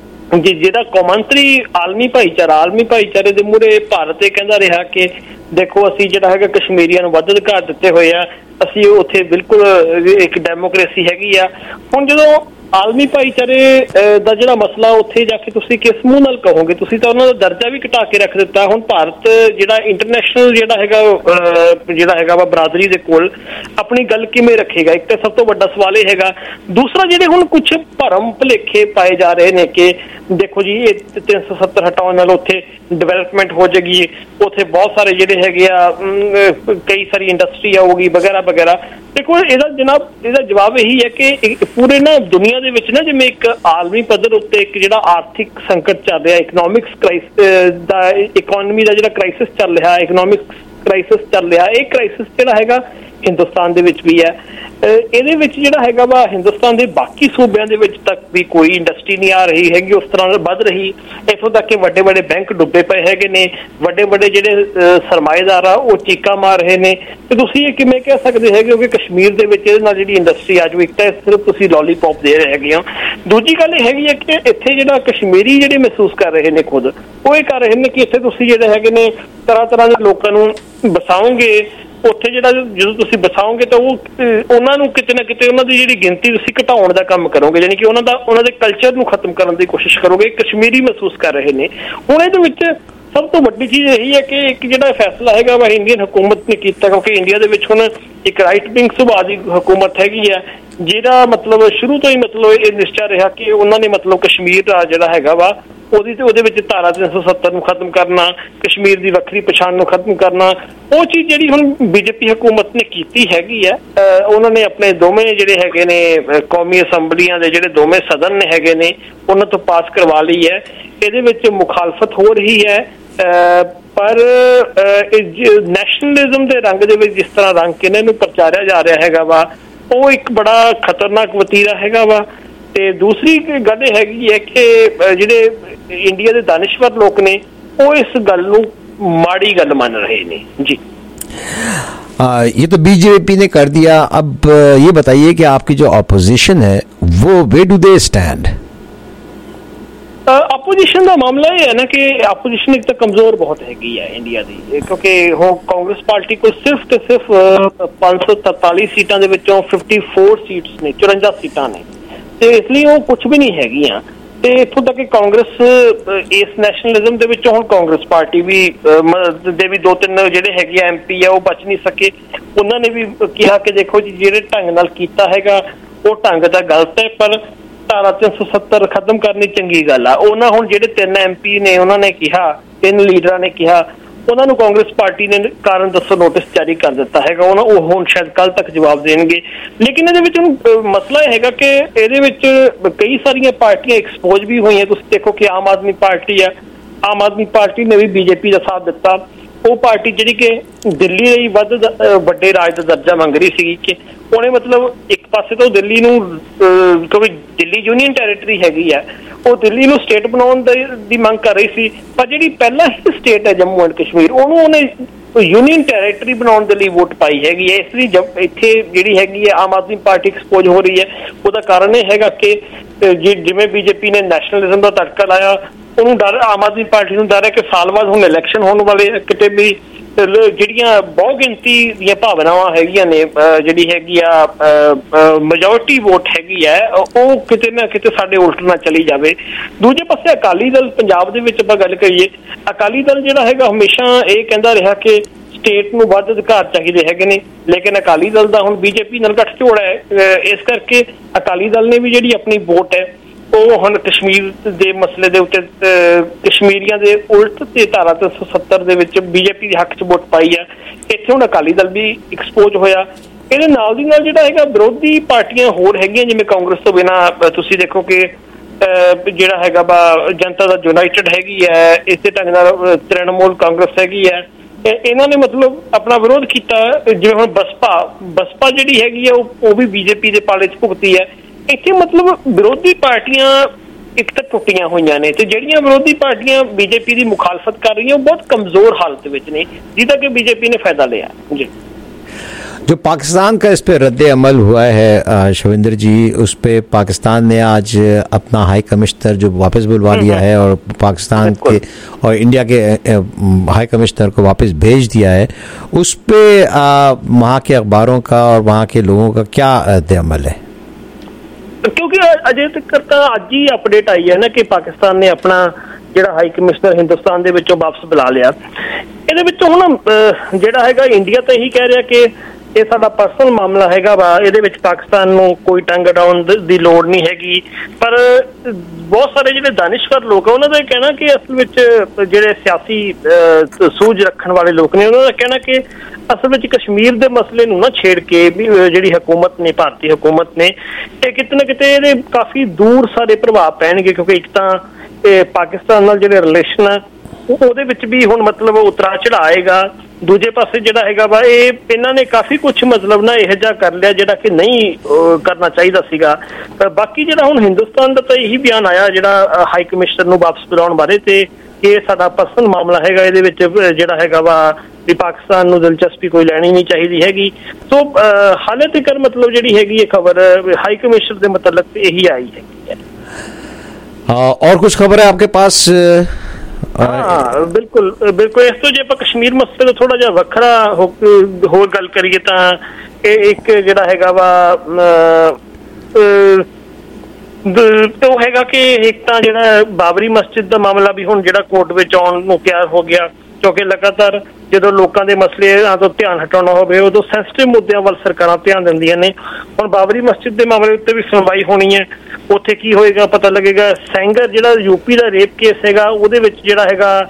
ਜੀ ਜਿਹੜਾ ਕੌਮਾਂਤਰੀ ਆਲਮੀ ਭਾਈਚਾਰਾ ਆਲਮੀ ਭਾਈਚਾਰੇ ਦੇ ਮੂਹਰੇ ਭਾਰਤ ਇਹ ਕਹਿੰਦਾ ਰਿਹਾ ਕਿ ਦੇਖੋ ਅਸੀਂ ਜਿਹੜਾ ਹੈਗਾ ਕਸ਼ਮੀਰੀਆਂ ਨੂੰ ਵੱਧ ਅਧਿਕਾਰ ਦਿੱਤੇ ਹੋਏ ਆ, ਅਸੀਂ ਉੱਥੇ ਬਿਲਕੁਲ ਇੱਕ ਡੈਮੋਕ੍ਰੇਸੀ ਹੈਗੀ ਆ। ਹੁਣ ਜਦੋਂ ਆਲਮੀ ਭਾਈਚਾਰੇ ਦਾ ਜਿਹੜਾ ਮਸਲਾ ਉੱਥੇ ਜਾ ਕੇ ਤੁਸੀਂ ਕਿਸ ਮੂੰਹ ਨਾਲ ਕਹੋਗੇ? ਤੁਸੀਂ ਤਾਂ ਉਹਨਾਂ ਦਾ ਦਰਜਾ ਵੀ ਘਟਾ ਕੇ ਰੱਖ ਦਿੱਤਾ। ਹੁਣ ਭਾਰਤ ਜਿਹੜਾ ਇੰਟਰਨੈਸ਼ਨਲ ਜਿਹੜਾ ਹੈਗਾ ਜਿਹੜਾ ਹੈਗਾ ਵਾ ਬਰਾਦਰੀ ਦੇ ਕੋਲ ਆਪਣੀ ਗੱਲ ਕਿਵੇਂ ਰੱਖੇਗਾ? ਇੱਕ ਤਾਂ ਸਭ ਤੋਂ ਵੱਡਾ ਸਵਾਲ ਇਹ ਹੈਗਾ। ਦੂਸਰਾ ਜਿਹੜੇ ਹੁਣ ਕੁਛ ਭਰਮ ਭੁਲੇਖੇ ਪਾਏ ਜਾ ਰਹੇ ਨੇ ਕਿ ਦੇਖੋ ਜੀ ਇਹ ਤਿੰਨ ਸੌ ਸੱਤਰ ਹਟਾਉਣ ਨਾਲ ਉੱਥੇ ਡਿਵੈਲਪਮੈਂਟ ਹੋ ਜਾਏਗੀ, ਉੱਥੇ ਬਹੁਤ ਸਾਰੇ ਜਿਹੜੇ ਹੈਗੇ ਆ ਕਈ ਸਾਰੀ ਇੰਡਸਟਰੀ ਆਊਗੀ ਵਗੈਰਾ ਵਗੈਰਾ। ਦੇਖੋ ਇਹਦਾ ਜਨਾਬ ਇਹਦਾ ਜਵਾਬ ਇਹੀ ਹੈ ਕਿ ਪੂਰੇ ਨਾ ਦੁਨੀਆ ਦੇ ਵਿੱਚ ਨਾ ਜਿਵੇਂ ਇੱਕ ਆਲਮੀ ਪੱਧਰ ਉੱਤੇ ਇੱਕ ਜਿਹੜਾ ਆਰਥਿਕ ਸੰਕਟ ਚੱਲ ਰਿਹਾ, ਇਕਨੋਮਿਕਸ ਕ੍ਰਾਈਸਿਸ ਦਾ ਇਕਨੋਮੀ ਦਾ ਜਿਹੜਾ ਕ੍ਰਾਈਸਿਸ ਚੱਲ ਰਿਹਾ, ਇਕਨੋਮਿਕਸ ਕ੍ਰਾਈਸਿਸ ਚੱਲ ਰਿਹਾ, ਇਹ ਕ੍ਰਾਈਸਿਸ ਜਿਹੜਾ ਹੈਗਾ ਹਿੰਦੁਸਤਾਨ ਦੇ ਵਿੱਚ ਵੀ ਹੈ। ਇਹਦੇ ਵਿੱਚ ਜਿਹੜਾ ਹੈਗਾ ਵਾ ਹਿੰਦੁਸਤਾਨ ਦੇ ਬਾਕੀ ਸੂਬਿਆਂ ਦੇ ਵਿੱਚ ਤੱਕ ਵੀ ਕੋਈ ਇੰਡਸਟਰੀ ਨਹੀਂ ਆ ਰਹੀ ਹੈਗੀ ਉਸ ਤਰ੍ਹਾਂ ਵੱਧ ਰਹੀ। ਇੱਥੋਂ ਤੱਕ ਕਿ ਵੱਡੇ ਵੱਡੇ ਬੈਂਕ ਡੁੱਬੇ ਪਏ ਹੈਗੇ ਨੇ, ਵੱਡੇ ਵੱਡੇ ਜਿਹੜੇ ਸਰਮਾਏਦਾਰ ਆ ਉਹ ਚੀਕਾਂ ਮਾਰ ਰਹੇ ਨੇ। ਤੇ ਤੁਸੀਂ ਇਹ ਕਿਵੇਂ ਕਹਿ ਸਕਦੇ ਹੈਗੇ ਹੋ ਕਿ ਕਸ਼ਮੀਰ ਦੇ ਵਿੱਚ ਇਹਦੇ ਨਾਲ ਜਿਹੜੀ ਇੰਡਸਟਰੀ ਆ ਜਾਊ? ਇੱਕ ਤਾਂ ਸਿਰਫ ਤੁਸੀਂ ਲੋਲੀਪੌਪ ਦੇ ਰਹੇ ਹੈਗੇ ਹੋ। ਦੂਜੀ ਗੱਲ ਇਹ ਹੈਗੀ ਹੈ ਕਿ ਇੱਥੇ ਜਿਹੜਾ ਕਸ਼ਮੀਰੀ ਜਿਹੜੇ ਮਹਿਸੂਸ ਕਰ ਰਹੇ ਨੇ ਖੁਦ ਉਹ ਇਹ ਕਰ ਰਹੇ ਨੇ ਕਿ ਇੱਥੇ ਤੁਸੀਂ ਜਿਹੜੇ ਹੈਗੇ ਨੇ ਤਰ੍ਹਾਂ ਤਰ੍ਹਾਂ ਦੇ ਲੋਕਾਂ ਨੂੰ ਬਸਾਓਗੇ। ਉੱਥੇ ਜਿਹੜਾ ਜਦੋਂ ਤੁਸੀਂ ਬਸਾਓਗੇ ਤਾਂ ਉਹ ਉਹਨਾਂ ਨੂੰ ਕਿਤੇ ਨਾ ਕਿਤੇ ਉਹਨਾਂ ਦੀ ਜਿਹੜੀ ਗਿਣਤੀ ਤੁਸੀਂ ਘਟਾਉਣ ਦਾ ਕੰਮ ਕਰੋਗੇ, ਯਾਨੀ ਕਿ ਉਹਨਾਂ ਦਾ ਉਹਨਾਂ ਦੇ ਕਲਚਰ ਨੂੰ ਖਤਮ ਕਰਨ ਦੀ ਕੋਸ਼ਿਸ਼ ਕਰੋਗੇ। ਕਸ਼ਮੀਰੀ ਮਹਿਸੂਸ ਕਰ ਰਹੇ ਨੇ। ਹੁਣ ਇਹਦੇ ਵਿੱਚ ਸਭ ਤੋਂ ਵੱਡੀ ਚੀਜ਼ ਇਹੀ ਹੈ ਕਿ ਇੱਕ ਜਿਹੜਾ ਫੈਸਲਾ ਹੈਗਾ ਵਾ ਇੰਡੀਅਨ ਹਕੂਮਤ ਨੇ ਕੀਤਾ, ਕਿਉਂਕਿ ਇੰਡੀਆ ਦੇ ਵਿੱਚ ਹੁਣ ਇੱਕ ਰਾਈਟ ਵਿੰਗ ਸੁਭਾਅ ਦੀ ਹਕੂਮਤ ਹੈਗੀ ਹੈ ਜਿਹੜਾ ਮਤਲਬ ਸ਼ੁਰੂ ਤੋਂ ਹੀ ਮਤਲਬ ਇਹ ਨਿਸ਼ਚਾ ਰਿਹਾ ਕਿ ਉਹਨਾਂ ਨੇ ਮਤਲਬ ਕਸ਼ਮੀਰ ਦਾ ਜਿਹੜਾ ਹੈਗਾ ਵਾ ਉਹਦੀ ਤੇ ਉਹਦੇ ਵਿੱਚ ਧਾਰਾ ਤਿੰਨ ਸੌ ਸੱਤਰ ਨੂੰ ਖਤਮ ਕਰਨਾ, ਕਸ਼ਮੀਰ ਦੀ ਵੱਖਰੀ ਪਛਾਣ ਨੂੰ ਖਤਮ ਕਰਨਾ। ਉਹ ਚੀਜ਼ ਜਿਹੜੀ ਹੁਣ ਬੀਜੇਪੀ ਹਕੂਮਤ ਨੇ ਕੀਤੀ ਹੈਗੀ ਹੈ। ਉਹਨਾਂ ਨੇ ਆਪਣੇ ਦੋਵੇਂ ਜਿਹੜੇ ਹੈਗੇ ਨੇ ਕੌਮੀ ਅਸੈਂਬਲੀਆਂ ਦੇ ਜਿਹੜੇ ਦੋਵੇਂ ਸਦਨ ਨੇ ਹੈਗੇ ਨੇ ਉਹਨਾਂ ਤੋਂ ਪਾਸ ਕਰਵਾ ਲਈ ਹੈ। ਇਹਦੇ ਵਿੱਚ ਮੁਖਾਲਫਤ ਹੋ ਰਹੀ ਹੈ ਪਰ ਨੈਸ਼ਨਲਿਜ਼ਮ ਦੇ ਰੰਗ ਦੇ ਵਿੱਚ ਜਿਸ ਤਰ੍ਹਾਂ ਰੰਗ ਕੇ ਇਹਨਾਂ ਨੂੰ ਪ੍ਰਚਾਰਿਆ ਜਾ ਰਿਹਾ ਹੈਗਾ ਵਾ ਉਹ ਇੱਕ ਬੜਾ ਖਤਰਨਾਕ ਵਤੀਰਾ ਹੈਗਾ ਵਾ। ਤੇ ਦੂਸਰੀ ਗੱਲ ਇਹ ਹੈਗੀ ਹੈ ਕਿ ਜਿਹੜੇ ਇੰਡੀਆ ਦੇ ਦਾਨਿਸ਼ਵਰ ਲੋਕ ਨੇ वो इस गल नूं माड़ी गल मान रहे ने जी। आ, ये तो बीजेपी ने कर दिया। अब ये बताइए कि आपकी जो अपोजिशन है वो where do they stand? Opposition का मामला ये है ना कि अपोजिशन एक तो कमजोर बहुत हैगी है इंडिया दी, क्योंकि हो कांग्रेस पार्टी को सिर्फ तो सिर्फ पाँच सौ तरतालीस सीटां दे विचों चौवन सीट्स ने चौरानवे सीटां ने, तो इसलिए वो कुछ भी नहीं हैगियां। ਤੇ ਇੱਥੋਂ ਤੱਕ ਕਿ ਕਾਂਗਰਸ ਇਸ ਨੈਸ਼ਨਲਿਜ਼ਮ ਦੇ ਵਿੱਚੋਂ ਹੁਣ ਕਾਂਗਰਸ ਪਾਰਟੀ ਵੀ ਦੇ ਵੀ ਦੋ ਤਿੰਨ ਜਿਹੜੇ ਹੈਗੇ ਐਮਪੀ ਆ ਉਹ ਬਚ ਨਹੀਂ ਸਕੇ। ਉਹਨਾਂ ਨੇ ਵੀ ਕਿਹਾ ਕਿ ਦੇਖੋ ਜੀ ਜਿਹੜੇ ਢੰਗ ਨਾਲ ਕੀਤਾ ਹੈਗਾ ਉਹ ਢੰਗ ਦਾ ਗਲਤ ਹੈ, ਪਰ ਧਾਰਾ ਤਿੰਨ ਸੌ ਸੱਤਰ ਖਤਮ ਕਰਨੀ ਚੰਗੀ ਗੱਲ ਆ। ਉਹਨਾਂ ਹੁਣ ਜਿਹੜੇ ਤਿੰਨ ਐਮਪੀ ਨੇ ਉਹਨਾਂ ਨੇ ਕਿਹਾ, ਤਿੰਨ ਲੀਡਰਾਂ ਨੇ ਕਿਹਾ, ਉਹਨਾਂ ਨੂੰ ਕਾਂਗਰਸ ਪਾਰਟੀ ਨੇ ਕਾਰਨ ਦੱਸੋ ਨੋਟਿਸ ਜਾਰੀ ਕਰ ਦਿੱਤਾ ਹੈਗਾ। ਉਹਨਾਂ ਉਹ ਹੁਣ ਸ਼ਾਇਦ ਕੱਲ ਤੱਕ ਜਵਾਬ ਦੇਣਗੇ। ਲੇਕਿਨ ਇਹਦੇ ਵਿੱਚ ਹੁਣ ਮਸਲਾ ਇਹ ਹੈਗਾ ਕਿ ਇਹਦੇ ਵਿੱਚ ਕਈ ਸਾਰੀਆਂ ਪਾਰਟੀਆਂ ਐਕਸਪੋਜ਼ ਵੀ ਹੋਈਆਂ। ਤੁਸੀਂ ਦੇਖੋ ਕਿ ਆਮ ਆਦਮੀ ਪਾਰਟੀ ਆ, ਆਮ ਆਦਮੀ ਪਾਰਟੀ ਨੇ ਵੀ ਬੀਜੇਪੀ ਦਾ ਸਾਥ ਦਿੱਤਾ। ਉਹ ਪਾਰਟੀ ਜਿਹੜੀ ਕਿ ਦਿੱਲੀ ਲਈ ਵੱਧ ਵੱਡੇ ਰਾਜ ਦਾ ਦਰਜਾ ਮੰਗ ਰਹੀ ਸੀਗੀ ਕਿ ਉਹਨੇ ਮਤਲਬ ਇੱਕ ਪਾਸੇ ਤੋਂ ਦਿੱਲੀ ਨੂੰ, ਕਿਉਂਕਿ ਦਿੱਲੀ ਯੂਨੀਅਨ ਟੈਰੀਟਰੀ ਹੈਗੀ ਆ, ਉਹ ਦਿੱਲੀ ਨੂੰ ਸਟੇਟ ਬਣਾਉਣ ਦੀ ਮੰਗ ਕਰ ਰਹੀ ਸੀ, ਪਰ ਜਿਹੜੀ ਪਹਿਲਾਂ ਹੀ ਸਟੇਟ ਹੈ ਜੰਮੂ ਐਂਡ ਕਸ਼ਮੀਰ ਉਹਨੂੰ ਉਹਨੇ ਯੂਨੀਅਨ ਟੈਰੀਟਰੀ ਬਣਾਉਣ ਦੇ ਲਈ ਵੋਟ ਪਾਈ ਹੈਗੀ ਹੈ। ਇਸ ਲਈ ਇੱਥੇ ਜਿਹੜੀ ਹੈਗੀ ਹੈ ਆਮ ਆਦਮੀ ਪਾਰਟੀ ਐਕਸਪੋਜ਼ ਹੋ ਰਹੀ ਹੈ। ਉਹਦਾ ਕਾਰਨ ਇਹ ਹੈਗਾ ਕਿ ਜਿਵੇਂ ਬੀਜੇਪੀ ਨੇ ਨੈਸ਼ਨਲਿਜ਼ਮ ਦਾ ਤੜਕਾ ਲਾਇਆ, ਉਹਨੂੰ ਡਰ, ਆਮ ਆਦਮੀ ਪਾਰਟੀ ਨੂੰ ਡਰ ਹੈ ਕਿ ਸਾਲ ਬਾਅਦ ਹੁਣ ਇਲੈਕਸ਼ਨ ਹੋਣ ਵਾਲੇ, ਕਿਤੇ ਵੀ ਜਿਹੜੀਆਂ ਬਹੁ ਗਿਣਤੀ ਦੀਆਂ ਭਾਵਨਾਵਾਂ ਹੈਗੀਆਂ ਨੇ, ਜਿਹੜੀ ਹੈਗੀ ਆ ਮੈਜੋਰਟੀ ਵੋਟ ਹੈਗੀ ਹੈ, ਉਹ ਕਿਤੇ ਨਾ ਕਿਤੇ ਸਾਡੇ ਉਲਟ ਨਾ ਚਲੀ ਜਾਵੇ। ਦੂਜੇ ਪਾਸੇ ਅਕਾਲੀ ਦਲ ਪੰਜਾਬ ਦੇ ਵਿੱਚ ਆਪਾਂ ਗੱਲ ਕਰੀਏ, ਅਕਾਲੀ ਦਲ ਜਿਹੜਾ ਹੈਗਾ ਹਮੇਸ਼ਾ ਇਹ ਕਹਿੰਦਾ ਰਿਹਾ ਕਿ ਸਟੇਟ ਨੂੰ ਵੱਧ ਅਧਿਕਾਰ ਚਾਹੀਦੇ ਹੈਗੇ ਨੇ, ਲੇਕਿਨ ਅਕਾਲੀ ਦਲ ਦਾ ਹੁਣ ਬੀਜੇਪੀ ਨਾਲ ਗੱਠਜੋੜ ਹੈ। ਇਸ ਕਰਕੇ ਅਕਾਲੀ ਦਲ ਨੇ ਵੀ ਜਿਹੜੀ ਆਪਣੀ ਵੋਟ ਹੈ ਉਹ ਹੁਣ ਕਸ਼ਮੀਰ ਦੇ ਮਸਲੇ ਦੇ ਉੱਤੇ ਕਸ਼ਮੀਰੀਆਂ ਦੇ ਉਲਟ ਤੇ ਧਾਰਾ ਤਿੰਨ ਸੌ ਸੱਤਰ ਦੇ ਵਿੱਚ ਬੀਜੇਪੀ ਦੇ ਹੱਕ 'ਚ ਵੋਟ ਪਾਈ ਆ। ਇੱਥੇ ਹੁਣ ਅਕਾਲੀ ਦਲ ਵੀ ਐਕਸਪੋਜ਼ ਹੋਇਆ। ਇਹਦੇ ਨਾਲ ਦੀ ਨਾਲ ਜਿਹੜਾ ਹੈਗਾ ਵਿਰੋਧੀ ਪਾਰਟੀਆਂ ਹੋਰ ਹੈਗੀਆਂ, ਜਿਵੇਂ ਕਾਂਗਰਸ ਤੋਂ ਬਿਨਾਂ ਤੁਸੀਂ ਦੇਖੋ ਕਿ ਜਿਹੜਾ ਹੈਗਾ ਵਾ ਜਨਤਾ ਦਾ ਯੂਨਾਈਟਿਡ ਹੈਗੀ ਹੈ, ਇਸੇ ਢੰਗ ਨਾਲ ਤ੍ਰਿਣਮੂਲ ਕਾਂਗਰਸ ਹੈਗੀ ਹੈ, ਇਹਨਾਂ ਨੇ ਮਤਲਬ ਆਪਣਾ ਵਿਰੋਧ ਕੀਤਾ। ਜਿਵੇਂ ਹੁਣ ਬਸਪਾ ਬਸਪਾ ਜਿਹੜੀ ਹੈਗੀ ਆ ਉਹ ਵੀ ਬੀਜੇਪੀ ਦੇ ਪਾਲੇ 'ਚ ਭੁਗਤੀ ਹੈ। ਇੱਥੇ ਮਤਲਬ ਵਿਰੋਧੀ ਪਾਰਟੀਆਂ ਇੱਕ ਤਾਂ ਟੁੱਟੀਆਂ ਹੋਈਆਂ ਨੇ, ਤੇ ਜਿਹੜੀਆਂ ਵਿਰੋਧੀ ਪਾਰਟੀਆਂ ਬੀਜੇਪੀ ਦੀ ਮੁਖਾਲਫਤ ਕਰ ਰਹੀਆਂ ਉਹ ਬਹੁਤ ਕਮਜ਼ੋਰ ਹਾਲਤ ਵਿੱਚ ਨੇ, ਜਿਹਦਾ कि बीजेपी ने फायदा लिया। जी, जो पाकिस्तान का इस पे रद्द अमल हुआ है शविंदर जी, उस पे पाकिस्तान ने आज अपना हाई कमिश्नर जो वापस बुलवा लिया है और पाकिस्तान के और इंडिया के हाई कमिश्नर को वापस भेज दिया है। उस पे वहाँ के अखबारों का और वहाँ के लोगों का क्या रद्द अमल है? क्योंकि अजे तक ਤਾਂ ਅੱਜ ਹੀ ਅਪਡੇਟ ਆਈ ਹੈ ਨਾ ਕਿ ਪਾਕਿਸਤਾਨ ਨੇ ਆਪਣਾ ਜਿਹੜਾ ਹਾਈ ਕਮਿਸ਼ਨਰ ਹਿੰਦੁਸਤਾਨ ਦੇ ਵਿੱਚੋਂ ਵਾਪਸ ਬੁਲਾ ਲਿਆ। ਇਹਦੇ ਵਿੱਚ ਹੁਣ ਜਿਹੜਾ ਹੈਗਾ ਇੰਡੀਆ ਤਾਂ ਇਹੀ ਕਹਿ ਰਿਹਾ ਕਿ ਇਹ ਸਾਡਾ ਪਰਸਨਲ ਮਾਮਲਾ ਹੈਗਾ ਵਾ, ਇਹਦੇ ਵਿੱਚ ਪਾਕਿਸਤਾਨ ਨੂੰ ਕੋਈ ਟੰਗ ਅਡਾਉਣ ਦੀ ਲੋੜ ਨਹੀਂ ਹੈਗੀ। ਪਰ ਬਹੁਤ ਸਾਰੇ ਜਿਹੜੇ ਦਾਨਿਸ਼ਵਰ ਲੋਕ ਆ ਉਹਨਾਂ ਦਾ ਕਹਿਣਾ ਕਿ ਅਸਲ ਵਿੱਚ ਜਿਹੜੇ ਸਿਆਸੀ ਸੂਝ ਰੱਖਣ ਵਾਲੇ ਲੋਕ ਨੇ ਉਹਨਾਂ ਦਾ ਕਹਿਣਾ ਕਿ ਅਸਲ ਵਿੱਚ ਕਸ਼ਮੀਰ ਦੇ ਮਸਲੇ ਨੂੰ ਨਾ ਛੇੜ ਕੇ ਵੀ ਜਿਹੜੀ ਹਕੂਮਤ ਨੇ, ਭਾਰਤੀ ਹਕੂਮਤ ਨੇ, ਇਹ ਕਿਤੇ ਨਾ ਕਿਤੇ ਇਹਦੇ ਕਾਫੀ ਦੂਰ ਸਾਰੇ ਪ੍ਰਭਾਵ ਪੈਣਗੇ। ਕਿਉਂਕਿ ਇੱਕ ਤਾਂ ਇਹ ਪਾਕਿਸਤਾਨ ਨਾਲ ਜਿਹੜੇ ਰਿਲੇਸ਼ਨ ਆ ਉਹਦੇ ਵਿੱਚ ਵੀ ਹੁਣ ਮਤਲਬ ਉਤਰਾ ਚੜ੍ਹਾਅ ਆਏਗਾ। ਦੂਜੇ ਪਾਸੇ ਜਿਹੜਾ ਹੈਗਾ ਵਾ ਇਹ ਇਹਨਾਂ ਨੇ ਕਾਫੀ ਕੁਛ ਮਤਲਬ ਨਾ ਇਹੋ ਜਿਹਾ ਕਰ ਲਿਆ ਜਿਹੜਾ ਕਿ ਨਹੀਂ ਕਰਨਾ ਚਾਹੀਦਾ ਸੀਗਾ। ਬਾਕੀ ਜਿਹੜਾ ਹੁਣ ਹਿੰਦੁਸਤਾਨ ਦਾ ਤਾਂ ਇਹੀ ਬਿਆਨ ਆਇਆ ਜਿਹੜਾ ਹਾਈ ਕਮਿਸ਼ਨਰ ਨੂੰ ਵਾਪਸ ਬੁਲਾਉਣ ਬਾਰੇ, ਤੇ ਇਹ ਸਾਡਾ ਪਰਸਨਲ ਮਾਮਲਾ ਹੈਗਾ, ਇਹਦੇ ਵਿੱਚ ਜਿਹੜਾ ਹੈਗਾ ਵਾ ਵੀ ਪਾਕਿਸਤਾਨ ਨੂੰ ਦਿਲਚਸਪੀ ਕੋਈ ਲੈਣੀ ਨਹੀਂ ਚਾਹੀਦੀ ਹੈਗੀ। ਸੋ ਹਾਲੇ ਤੱਕ ਮਤਲਬ ਜਿਹੜੀ ਹੈਗੀ ਇਹ ਖਬਰ ਹਾਈ ਕਮਿਸ਼ਨਰ ਦੇ ਮੁਤਲਕ ਇਹੀ ਆਈ ਹੈਗੀ ਹੈ। और कुछ खबर है आपके पास? ਹਾਂ ਬਿਲਕੁਲ ਬਿਲਕੁਲ। ਇਸ ਤੋਂ ਜੇ ਆਪਾਂ ਕਸ਼ਮੀਰ ਮਸਲੇ ਤੋਂ ਥੋੜਾ ਜਿਹਾ ਵੱਖਰਾ ਹੋਰ ਗੱਲ ਕਰੀਏ ਤਾਂ ਇਹ ਇੱਕ ਜਿਹੜਾ ਹੈਗਾ ਵਾ ਉਹ ਹੈਗਾ ਕਿ ਇੱਕ ਤਾਂ ਜਿਹੜਾ ਬਾਬਰੀ ਮਸਜਿਦ ਦਾ ਮਾਮਲਾ ਵੀ ਹੁਣ ਜਿਹੜਾ ਕੋਰਟ ਵਿੱਚ ਆਉਣ ਨੂੰ ਤਿਆਰ ਹੋ ਗਿਆ। ਕਿਉਂਕਿ ਲਗਾਤਾਰ ਜਦੋਂ ਲੋਕਾਂ ਦੇ ਮਸਲਿਆਂ ਤੋਂ ਧਿਆਨ ਹਟਾਉਣਾ ਹੋਵੇ ਉਦੋਂ ਸੈਂਸਿਟਿਵ ਮੁੱਦਿਆਂ ਵੱਲ ਸਰਕਾਰਾਂ ਧਿਆਨ ਦਿੰਦੀਆਂ ਨੇ। ਹੁਣ ਬਾਬਰੀ ਮਸਜਿਦ ਦੇ ਮਾਮਲੇ ਉੱਤੇ ਵੀ ਸੁਣਵਾਈ ਹੋਣੀ ਹੈ। ਉੱਥੇ ਕੀ ਹੋਏਗਾ ਪਤਾ ਲੱਗੇਗਾ। ਸੈਂਗਰ ਜਿਹੜਾ ਯੂਪੀ ਦਾ ਰੇਪ ਕੇਸ ਹੈਗਾ ਉਹਦੇ ਵਿੱਚ ਜਿਹੜਾ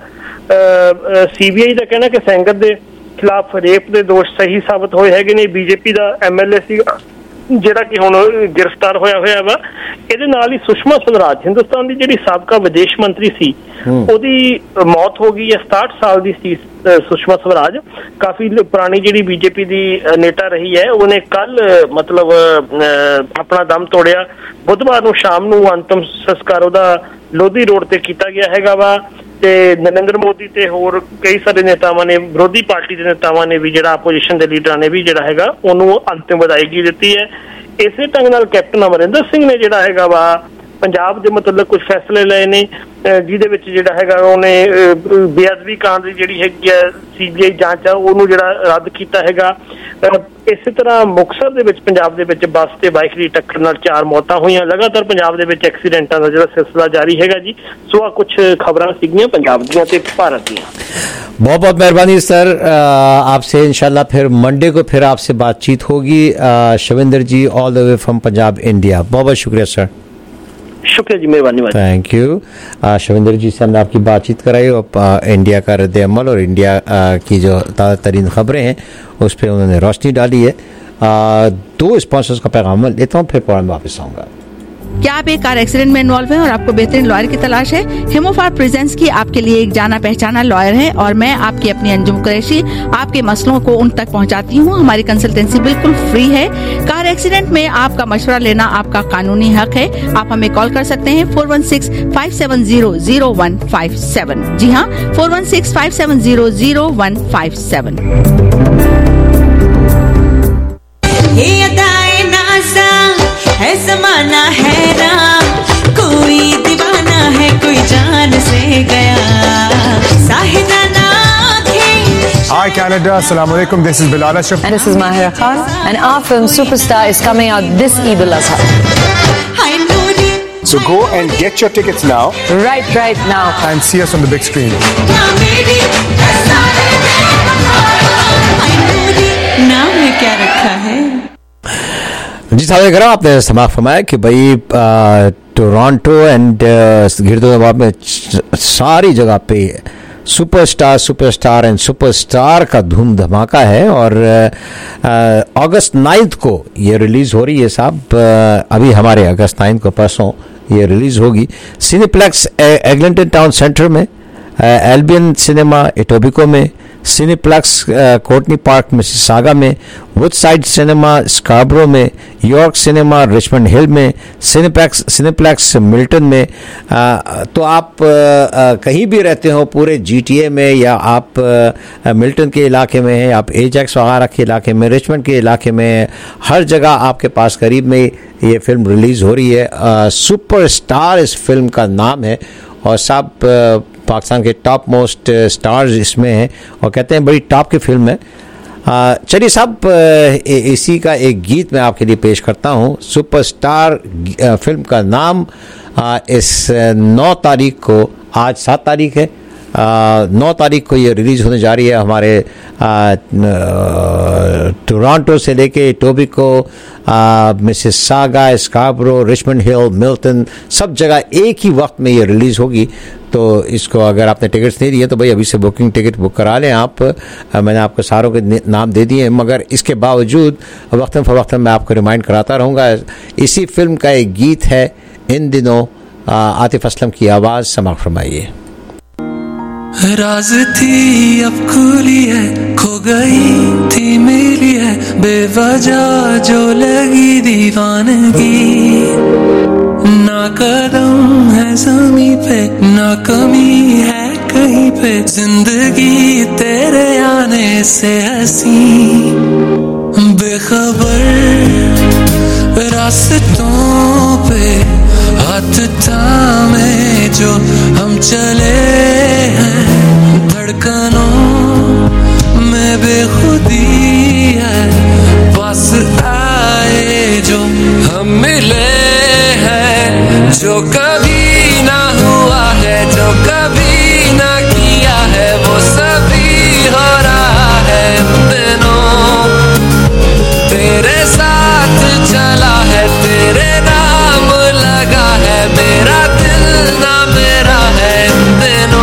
ਹੈਗਾ ਸੀਬੀਆਈ ਦਾ ਕਹਿਣਾ ਕਿ ਸੈਂਗਰ ਦੇ ਖਿਲਾਫ ਰੇਪ ਦੇ ਦੋਸ਼ ਸਹੀ ਸਾਬਤ ਹੋਏ ਹੈਗੇ ਨੇ। ਬੀਜੇਪੀ ਦਾ ਐਮਐਲਏ ਸੀ ਜਿਹੜਾ ਕਿ ਹੁਣ ਗ੍ਰਿਫਤਾਰ ਹੋਇਆ ਹੋਇਆ ਵਾ। ਇਹਦੇ ਨਾਲ ਹੀ ਸੁਸ਼ਮਾ ਸਵਰਾਜ ਹਿੰਦੁਸਤਾਨ ਦੀ ਜਿਹੜੀ ਸਾਬਕਾ ਵਿਦੇਸ਼ ਮੰਤਰੀ ਸੀ ਉਹਦੀ ਮੌਤ ਹੋ ਗਈ ਹੈ। ਸਤਾਹਠ ਸਾਲ ਦੀ ਸੀ ਸੁਸ਼ਮਾ ਸਵਰਾਜ, ਕਾਫੀ ਪੁਰਾਣੀ ਜਿਹੜੀ ਬੀਜੇਪੀ ਦੀ ਨੇਤਾ ਰਹੀ ਹੈ। ਉਹਨੇ ਕੱਲ ਮਤਲਬ ਆਪਣਾ ਦਮ ਤੋੜਿਆ। ਬੁੱਧਵਾਰ ਨੂੰ ਸ਼ਾਮ ਨੂੰ ਅੰਤਮ ਸੰਸਕਾਰ ਉਹਦਾ ਲੋਧੀ ਰੋਡ ਤੇ ਕੀਤਾ ਗਿਆ ਹੈਗਾ ਵਾ। ਤੇ ਨਰਿੰਦਰ ਮੋਦੀ ਤੇ ਹੋਰ ਕਈ ਸਾਰੇ ਨੇਤਾਵਾਂ ਨੇ, ਵਿਰੋਧੀ ਪਾਰਟੀ ਦੇ ਨੇਤਾਵਾਂ ਨੇ ਵੀ, ਜਿਹੜਾ ਆਪੋਜੀਸ਼ਨ ਦੇ ਲੀਡਰਾਂ ਨੇ ਵੀ ਜਿਹੜਾ ਹੈਗਾ ਉਹਨੂੰ ਅੰਤਿਮ ਵਿਦਾਇਗੀ ਦਿੱਤੀ ਹੈ। ਇਸੇ ਢੰਗ ਨਾਲ ਕੈਪਟਨ ਅਮਰਿੰਦਰ ਸਿੰਘ ਨੇ ਜਿਹੜਾ ਹੈਗਾ ਵਾ ਪੰਜਾਬ ਦੇ ਮਤਲਬ ਕੁਝ ਫੈਸਲੇ ਲਏ ਨੇ, ਜਿਹਦੇ ਵਿੱਚ ਜਿਹੜਾ ਹੈਗਾ ਉਹਨੇ ਬੇਅਦਬੀ ਕਾਂਡ ਦੀ ਜਿਹੜੀ ਹੈਗੀ ਹੈ ਸੀਬੀਆਈ ਜਾਂਚ ਆ ਉਹਨੂੰ ਜਿਹੜਾ ਰੱਦ ਕੀਤਾ ਹੈਗਾ। ਇਸੇ ਤਰ੍ਹਾਂ ਮੁਕਤਸਰ ਦੇ ਵਿੱਚ ਪੰਜਾਬ ਦੇ ਵਿੱਚ ਬੱਸ ਤੇ ਬਾਈਕ ਦੀ ਟੱਕਰ ਨਾਲ ਚਾਰ ਮੌਤਾਂ ਹੋਈਆਂ। ਲਗਾਤਾਰ ਪੰਜਾਬ ਦੇ ਵਿੱਚ ਐਕਸੀਡੈਂਟਾਂ ਦਾ ਜਿਹੜਾ ਸਿਲਸਿਲਾ ਜਾਰੀ ਹੈਗਾ ਜੀ। ਸੋ ਆ ਕੁਝ ਖਬਰਾਂ ਸੀਗੀਆਂ ਪੰਜਾਬ ਦੀਆਂ ਤੇ ਭਾਰਤ ਦੀਆਂ। बहुत बहुत मेहरबानी सर, आपसे इंशाल्लाह फिर मंडे को फिर आपसे बातचीत होगी। Shavinder ji all the way from Punjab India, बहुत बहुत शुक्रिया सर। शुक्रिया जी, मेहरबानी। Thank you. शविंदर जी से हमने आपकी बातचीत कराई और इंडिया का रद्द अमल और इंडिया की जो ताज़ा तरीन खबरें हैं उस पर उन्होंने रोशनी डाली है। दो स्पॉन्सर्स का पैगाम लेता हूँ, फिर फौरन वापस आऊँगा। क्या आप एक कार एक्सीडेंट में इन्वॉल्व हैं और आपको बेहतरीन लॉयर की तलाश है? हिमोफार प्रेजेंस की आपके लिए एक जाना पहचाना लॉयर है और मैं आपकी अपनी अंजुम कुरैशी आपके मसलों को उन तक पहुंचाती हूं। हमारी कंसल्टेंसी बिल्कुल फ्री है। कार एक्सीडेंट में आपका मशवरा लेना आपका कानूनी हक है। आप हमें कॉल कर सकते हैं four one six five seven zero zero one five seven. जी हाँ, four one six five seven zero zero one five seven. है ज़माना हैरान, कोई दीवाना है, कोई जान से गया। साहिदाना Hi Canada, Assalamu alaikum. This is Bilal Ashraf. And this is Mahira Khan. And our film Superstar is coming out this Eid al-Azha. So go and get your tickets now. Right, right now. And see us on the big screen. नाम में क्या रखा है? जी साहब करा आपने समाप्त फरमाया कि भाई टोरंटो एंड गिरदोबाद में सारी जगह पे सुपरस्टार सुपरस्टार एंड सुपरस्टार का धूम धमाका है और अगस्त नाइन्थ को ये रिलीज़ हो रही है साहब। अभी हमारे अगस्त नाइन्थ को परसों ये रिलीज़ होगी सिनेप्लेक्स एग्लिंटन टाउन सेंटर में। एल्बियन सिनेमा एटोबिको में, सिनेप्लेक्स कोटनी पार्क मिसिसागा में, वुडसाइड सिनेमा स्कार्बरो में, यॉर्क सिनेमा रिचमंड हिल में, सिनेप्लेक्स सिनेप्लेक्स मिल्टन में। आ, तो आप आ, कहीं भी रहते हो पूरे जीटीए में, या आप आ, मिल्टन के इलाके में हैं, आप एजेक्स वगैरह के इलाके में, रिचमंड के इलाके में, हर जगह आपके पास करीब में ये फिल्म रिलीज़ हो रही है। आ, सुपरस्टार इस फिल्म का नाम है और सब पाकिस्तान के टॉप मोस्ट स्टार्स इसमें हैं और कहते हैं बड़ी टॉप की फिल्म है। चलिए साहब, इसी का एक गीत मैं आपके लिए पेश करता हूँ। सुपरस्टार फिल्म का नाम आ, इस नौ तारीख को, आज सात तारीख है, नौ तारीख को ये रिलीज़ होने जा रही है हमारे टोरंटो से लेके Etobicoke, Mississauga, Scarborough, Richmond hill, Milton, सब जगह एक ही वक्त में ये रिलीज़ होगी। तो इसको अगर आपने टिकट्स नहीं दिए तो भाई अभी से बुकिंग टिकट बुक करा लें आप। आ, मैंने आपको सारों के नाम दे दिए हैं, मगर इसके बावजूद वक्तन फ़वक्तन मैं आपको रिमाइंड कराता रहूँगा। इसी फिल्म का एक गीत है इन दिनों, आतिफ असलम की आवाज़ समाअत फरमाइए। राज थी अब खुली है, खो गई थी मिली है, बेवजह जो लगी दीवानगी। ना कदम है ज़मीं पे, ना कमी है कहीं पे, जिंदगी तेरे आने से हंसी। बेखबर रास्तों पे हाथ थामे जो हम चले हैं, धड़कनों में बेखुदी है, पास आए जो हम मिले हैं, जो कभी ना हुआ है, जो कभी ना किया है, वो सभी हो रहा है दिनों। तेरे साथ चला है, तेरे नाम लगा है, मेरा दिल ना मेरा है दिनों।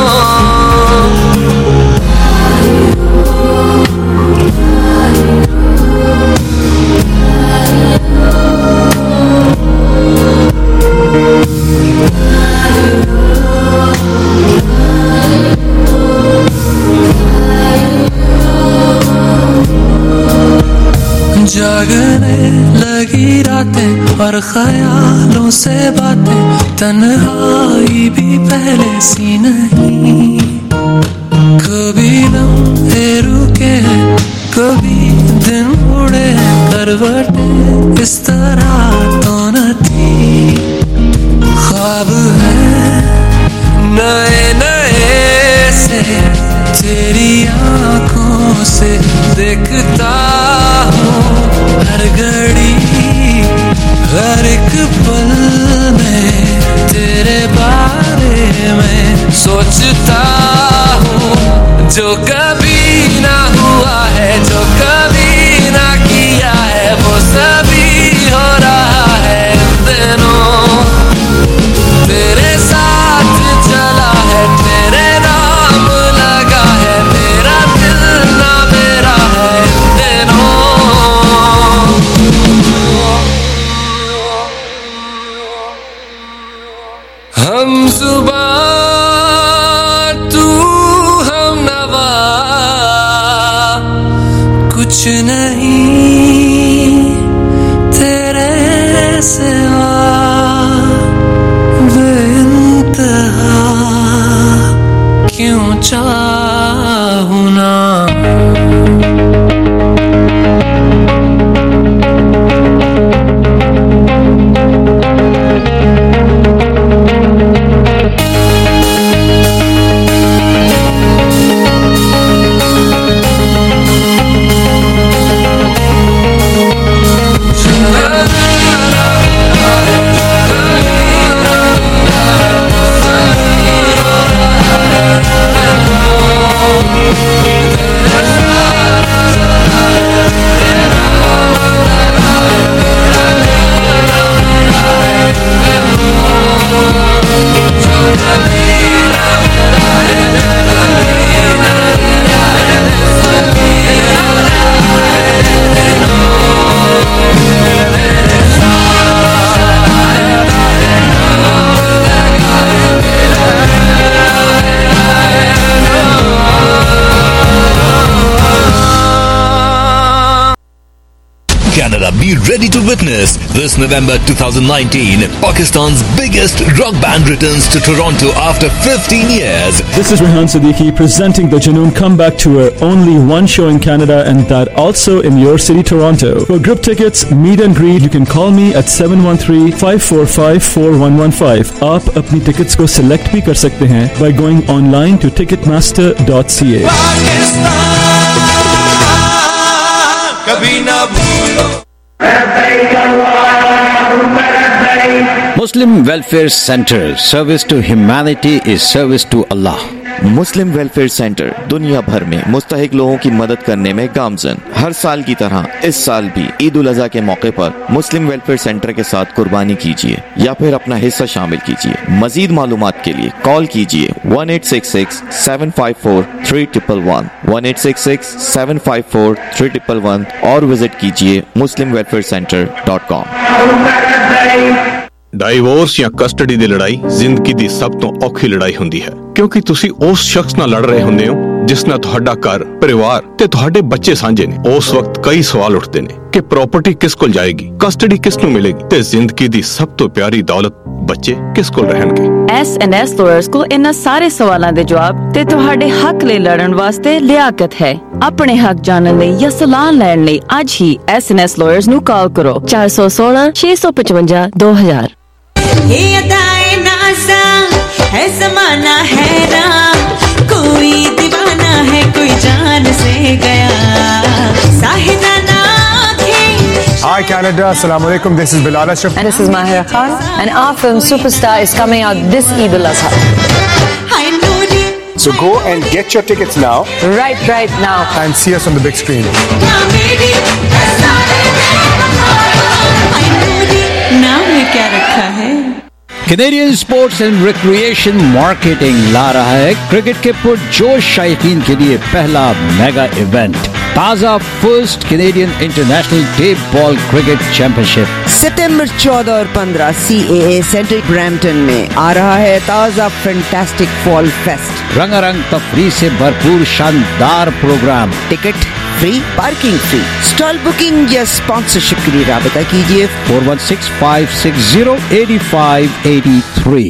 जागने लगी रातें और ख्यालों से बातें, तन्हाई भी पहले सी नहीं। कभी लम्हे रुके हैं, कभी दिन उड़े हैं, करवटें इस तरह तो न थी। ख्वाब है नए नए से, तेरी आंखों से देखता हूँ हर घड़ी, हर एक पल में तेरे बारे में सोचता हूँ। जो कभी ना हुआ है, जो कभी ना किया है, वो सभी हो रहा है दिनों। तेरे साथ चला है, तेरे नाम लगा है, मेरा दिल ना मेरा है दिनों। हम जुबां तू हम नवा, कुछ नहीं तेरे सिवा, बेइंतहा क्यों चाहूं ना। Canada, be ready to witness this November twenty nineteen. Pakistan's biggest rock band returns to Toronto after fifteen years. This is Rehan Siddiqui presenting the Junoon Comeback Tour. Only one show in Canada, and that also in your city, Toronto. For group tickets, meet and greet, you can call me at seven one three, five four five, four one one five. आप अपनी tickets को select भी कर सकते हैं by going online to ticketmaster dot c a. कभी ना भूलो Muslim Welfare Center. Service to humanity is service to Allah. Muslim welfare centre दुनिया भर में मुस्तहिक लोगों की मदद करने में गामजन। हर साल की तरह इस साल भी ईद उल अज़हा के मौके पर मुस्लिम वेलफेयर सेंटर के साथ कुर्बानी कीजिए या फिर अपना हिस्सा शामिल कीजिए। मजीद मालूमात के लिए कॉल कीजिए one eight six six seven five four three triple one one eight six six seven five four three triple one और विजिट कीजिए Muslim welfare centre dot com. Divorce ਜਾਂ ਕਸਟਡੀ ਦੀ ਲੜਾਈ ਜ਼ਿੰਦਗੀ ਦੀ ਸਭ ਤੋਂ ਔਖੀ ਲੜਾਈ ਹੁੰਦੀ ਹੈ ਕਿਉਂਕਿ ਤੁਸੀਂ ਉਸ ਸ਼ਖਸ ਨਾਲ ਲੜ ਰਹੇ ਹੁੰਦੇ ਹੋ ਜਿਸ ਨਾਲ ਤੁਹਾਡਾ ਘਰ, ਪਰਿਵਾਰ ਤੇ ਤੁਹਾਡੇ ਬੱਚੇ ਸਾਂਝੇ ਨੇ। ਉਸ ਵਕਤ ਕਈ ਸਵਾਲ ਉੱਠਦੇ ਨੇ ਕਿ ਪ੍ਰਾਪਰਟੀ ਕਿਸ ਕੋਲ ਜਾਏਗੀ, ਕਸਟਡੀ ਕਿਸ ਨੂੰ ਮਿਲੇਗੀ ਤੇ ਜ਼ਿੰਦਗੀ ਦੀ ਸਭ ਤੋਂ ਪਿਆਰੀ ਦੌਲਤ ਬੱਚੇ ਕਿਸ ਕੋਲ ਰਹਿਣਗੇ। ਐਸ ਐਂਡ ਐਸ ਲਾਇਰਸ ਕੋਲ ਇਹਨਾਂ ਸਾਰੇ ਸਵਾਲਾਂ ਦੇ ਜਵਾਬ ਤੇ ਤੁਹਾਡੇ ਹੱਕ ਲਈ ਲੜਨ ਵਾਸਤੇ ਲਿਆਕਤ ਹੈ। ਆਪਣੇ ਹੱਕ ਜਾਣਨ ਲਈ ਜਾਂ ਸਲਾਹ ਲੈਣ ਲਈ ਅੱਜ ਹੀ ਐਸ ਐਂਡ ਐਸ ਲਾਇਰਸ ਨੂੰ ਕਾਲ ਕਰੋ ਚਾਰ ਸੌ ਸੋਲਾਂ ਛੇ ਸੌ ਪਚਵੰਜਾ ਦੋ ਹਜ਼ਾਰ। ये अदाए नाज़ा है ज़माना हैरान, कोई दीवाना है कोई जान से गया साहिदा ना Hi Canada, Assalamu alaikum. This is Bilal Ashraf. And this is Mahira Khan. And our film Superstar is coming out this Eid al-Azha. So go and get your tickets now. Right, right now. And see us on the big screen. नाम में क्या रखा है? Canadian sports and recreation marketing ला रहा है cricket के पुरजोश शायकीन के लिए पहला मेगा इवेंट, ताजा first Canadian international day ball cricket championship. सितंबर चौदह और पंद्रह सी ए ए सेंटर ब्रैम्पटन में आ रहा है ताजा फैंटास्टिक फॉल फेस्ट। रंगारंग तफरीह से भरपूर शानदार programme, ticket free, parking free. Stall booking या स्पॉन्सरशिप के लिए राबता कीजिए four one six five six zero eighty five eighty three.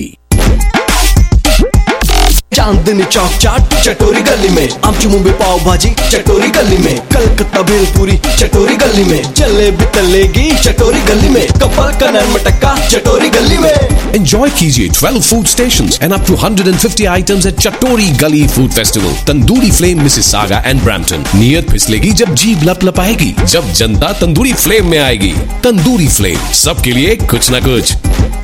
Chandni Chowk chaat Chatori गली में, आमची मुंबई पाव भाजी चटोरी गली में, कलकत्ता भेलपूरी चटोरी गली में, जलेबी तलेगी चटोरी गली में, कपल का नरम टक्का चटोरी गली में। Enjoy कीजिए twelve food stations and up to one hundred fifty items at Chatori Gully Food Festival, tandoori flame Mississauga and Brampton. नियत फिसलेगी जब जीभ लपलपाएगी, जब जनता तंदूरी फ्लेम में आएगी। तंदूरी फ्लेम, सबके लिए कुछ ना कुछ।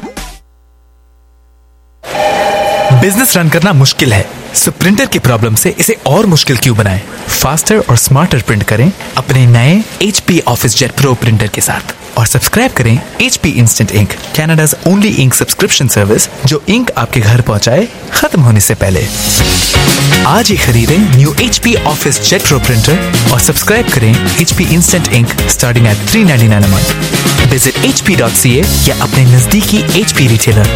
बिजनेस रन करना मुश्किल है, सो प्रिंटर की प्रॉब्लम से इसे और मुश्किल क्यों बनाएं? फास्टर और स्मार्टर प्रिंट करें अपने नए H P OfficeJet pro printer के साथ और सब्सक्राइब करें H P instant ink, Canada's only ink subscription service जो इंक आपके घर पहुंचाए खत्म होने से पहले। आज ही खरीदें new H P OfficeJet pro printer और सब्सक्राइब करें H P instant ink starting at three ninety nine a month. Visit H P dot C A या अपने नजदीकी H P रिटेलर।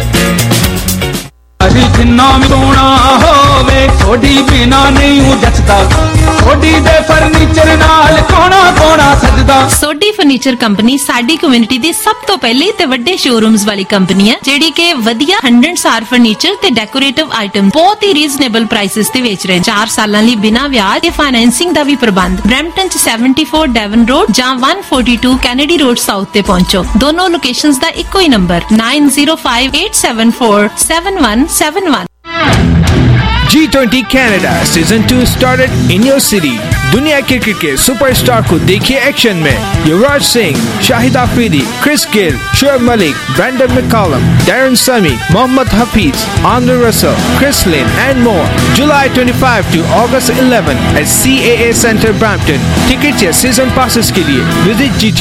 जिन्ना भी सोना होवे थोड़ी बिना नहीं हूं जचदा, थोड़ी दे फर्नीचर नाल कोना कोना सजदा। सोडी फर्नीचर कंपनी साडी कम्युनिटी दी सब तो पहली ते वड्डे शोरूम्स वाली कंपनी है जेडी के वधिया हंड्रेड सार फर्नीचर ते डेकोरेटिव आइटम बहुत ही रीजनेबल प्राइसेस ते बेच रहे हैं। चार सालां लई बिना ब्याज ते फाइनेंसिंग दा भी प्रबंध। ब्रैम्पटन च सेवेंटी फोर डेवन रोड जां one forty two Kennedy road south ते पहुंचो। दोनों लोकेशंस दा इक्को ही number nine zero five eight seven four seven one seven one. G twenty Canada Season two started in your city. दुनिया cricket के superstar को देखिए एक्शन में। Yuvraj Singh, Shahid Afridi, Chris Gayle, Shoaib Malik, Brendon McCullum, Darren Sammy, Mohammad Hafeez, Andre Russell, Chris Lynn and more. July twenty-fifth to August eleventh at C A A Centre Brampton. Tickets या season passes के लिए visit G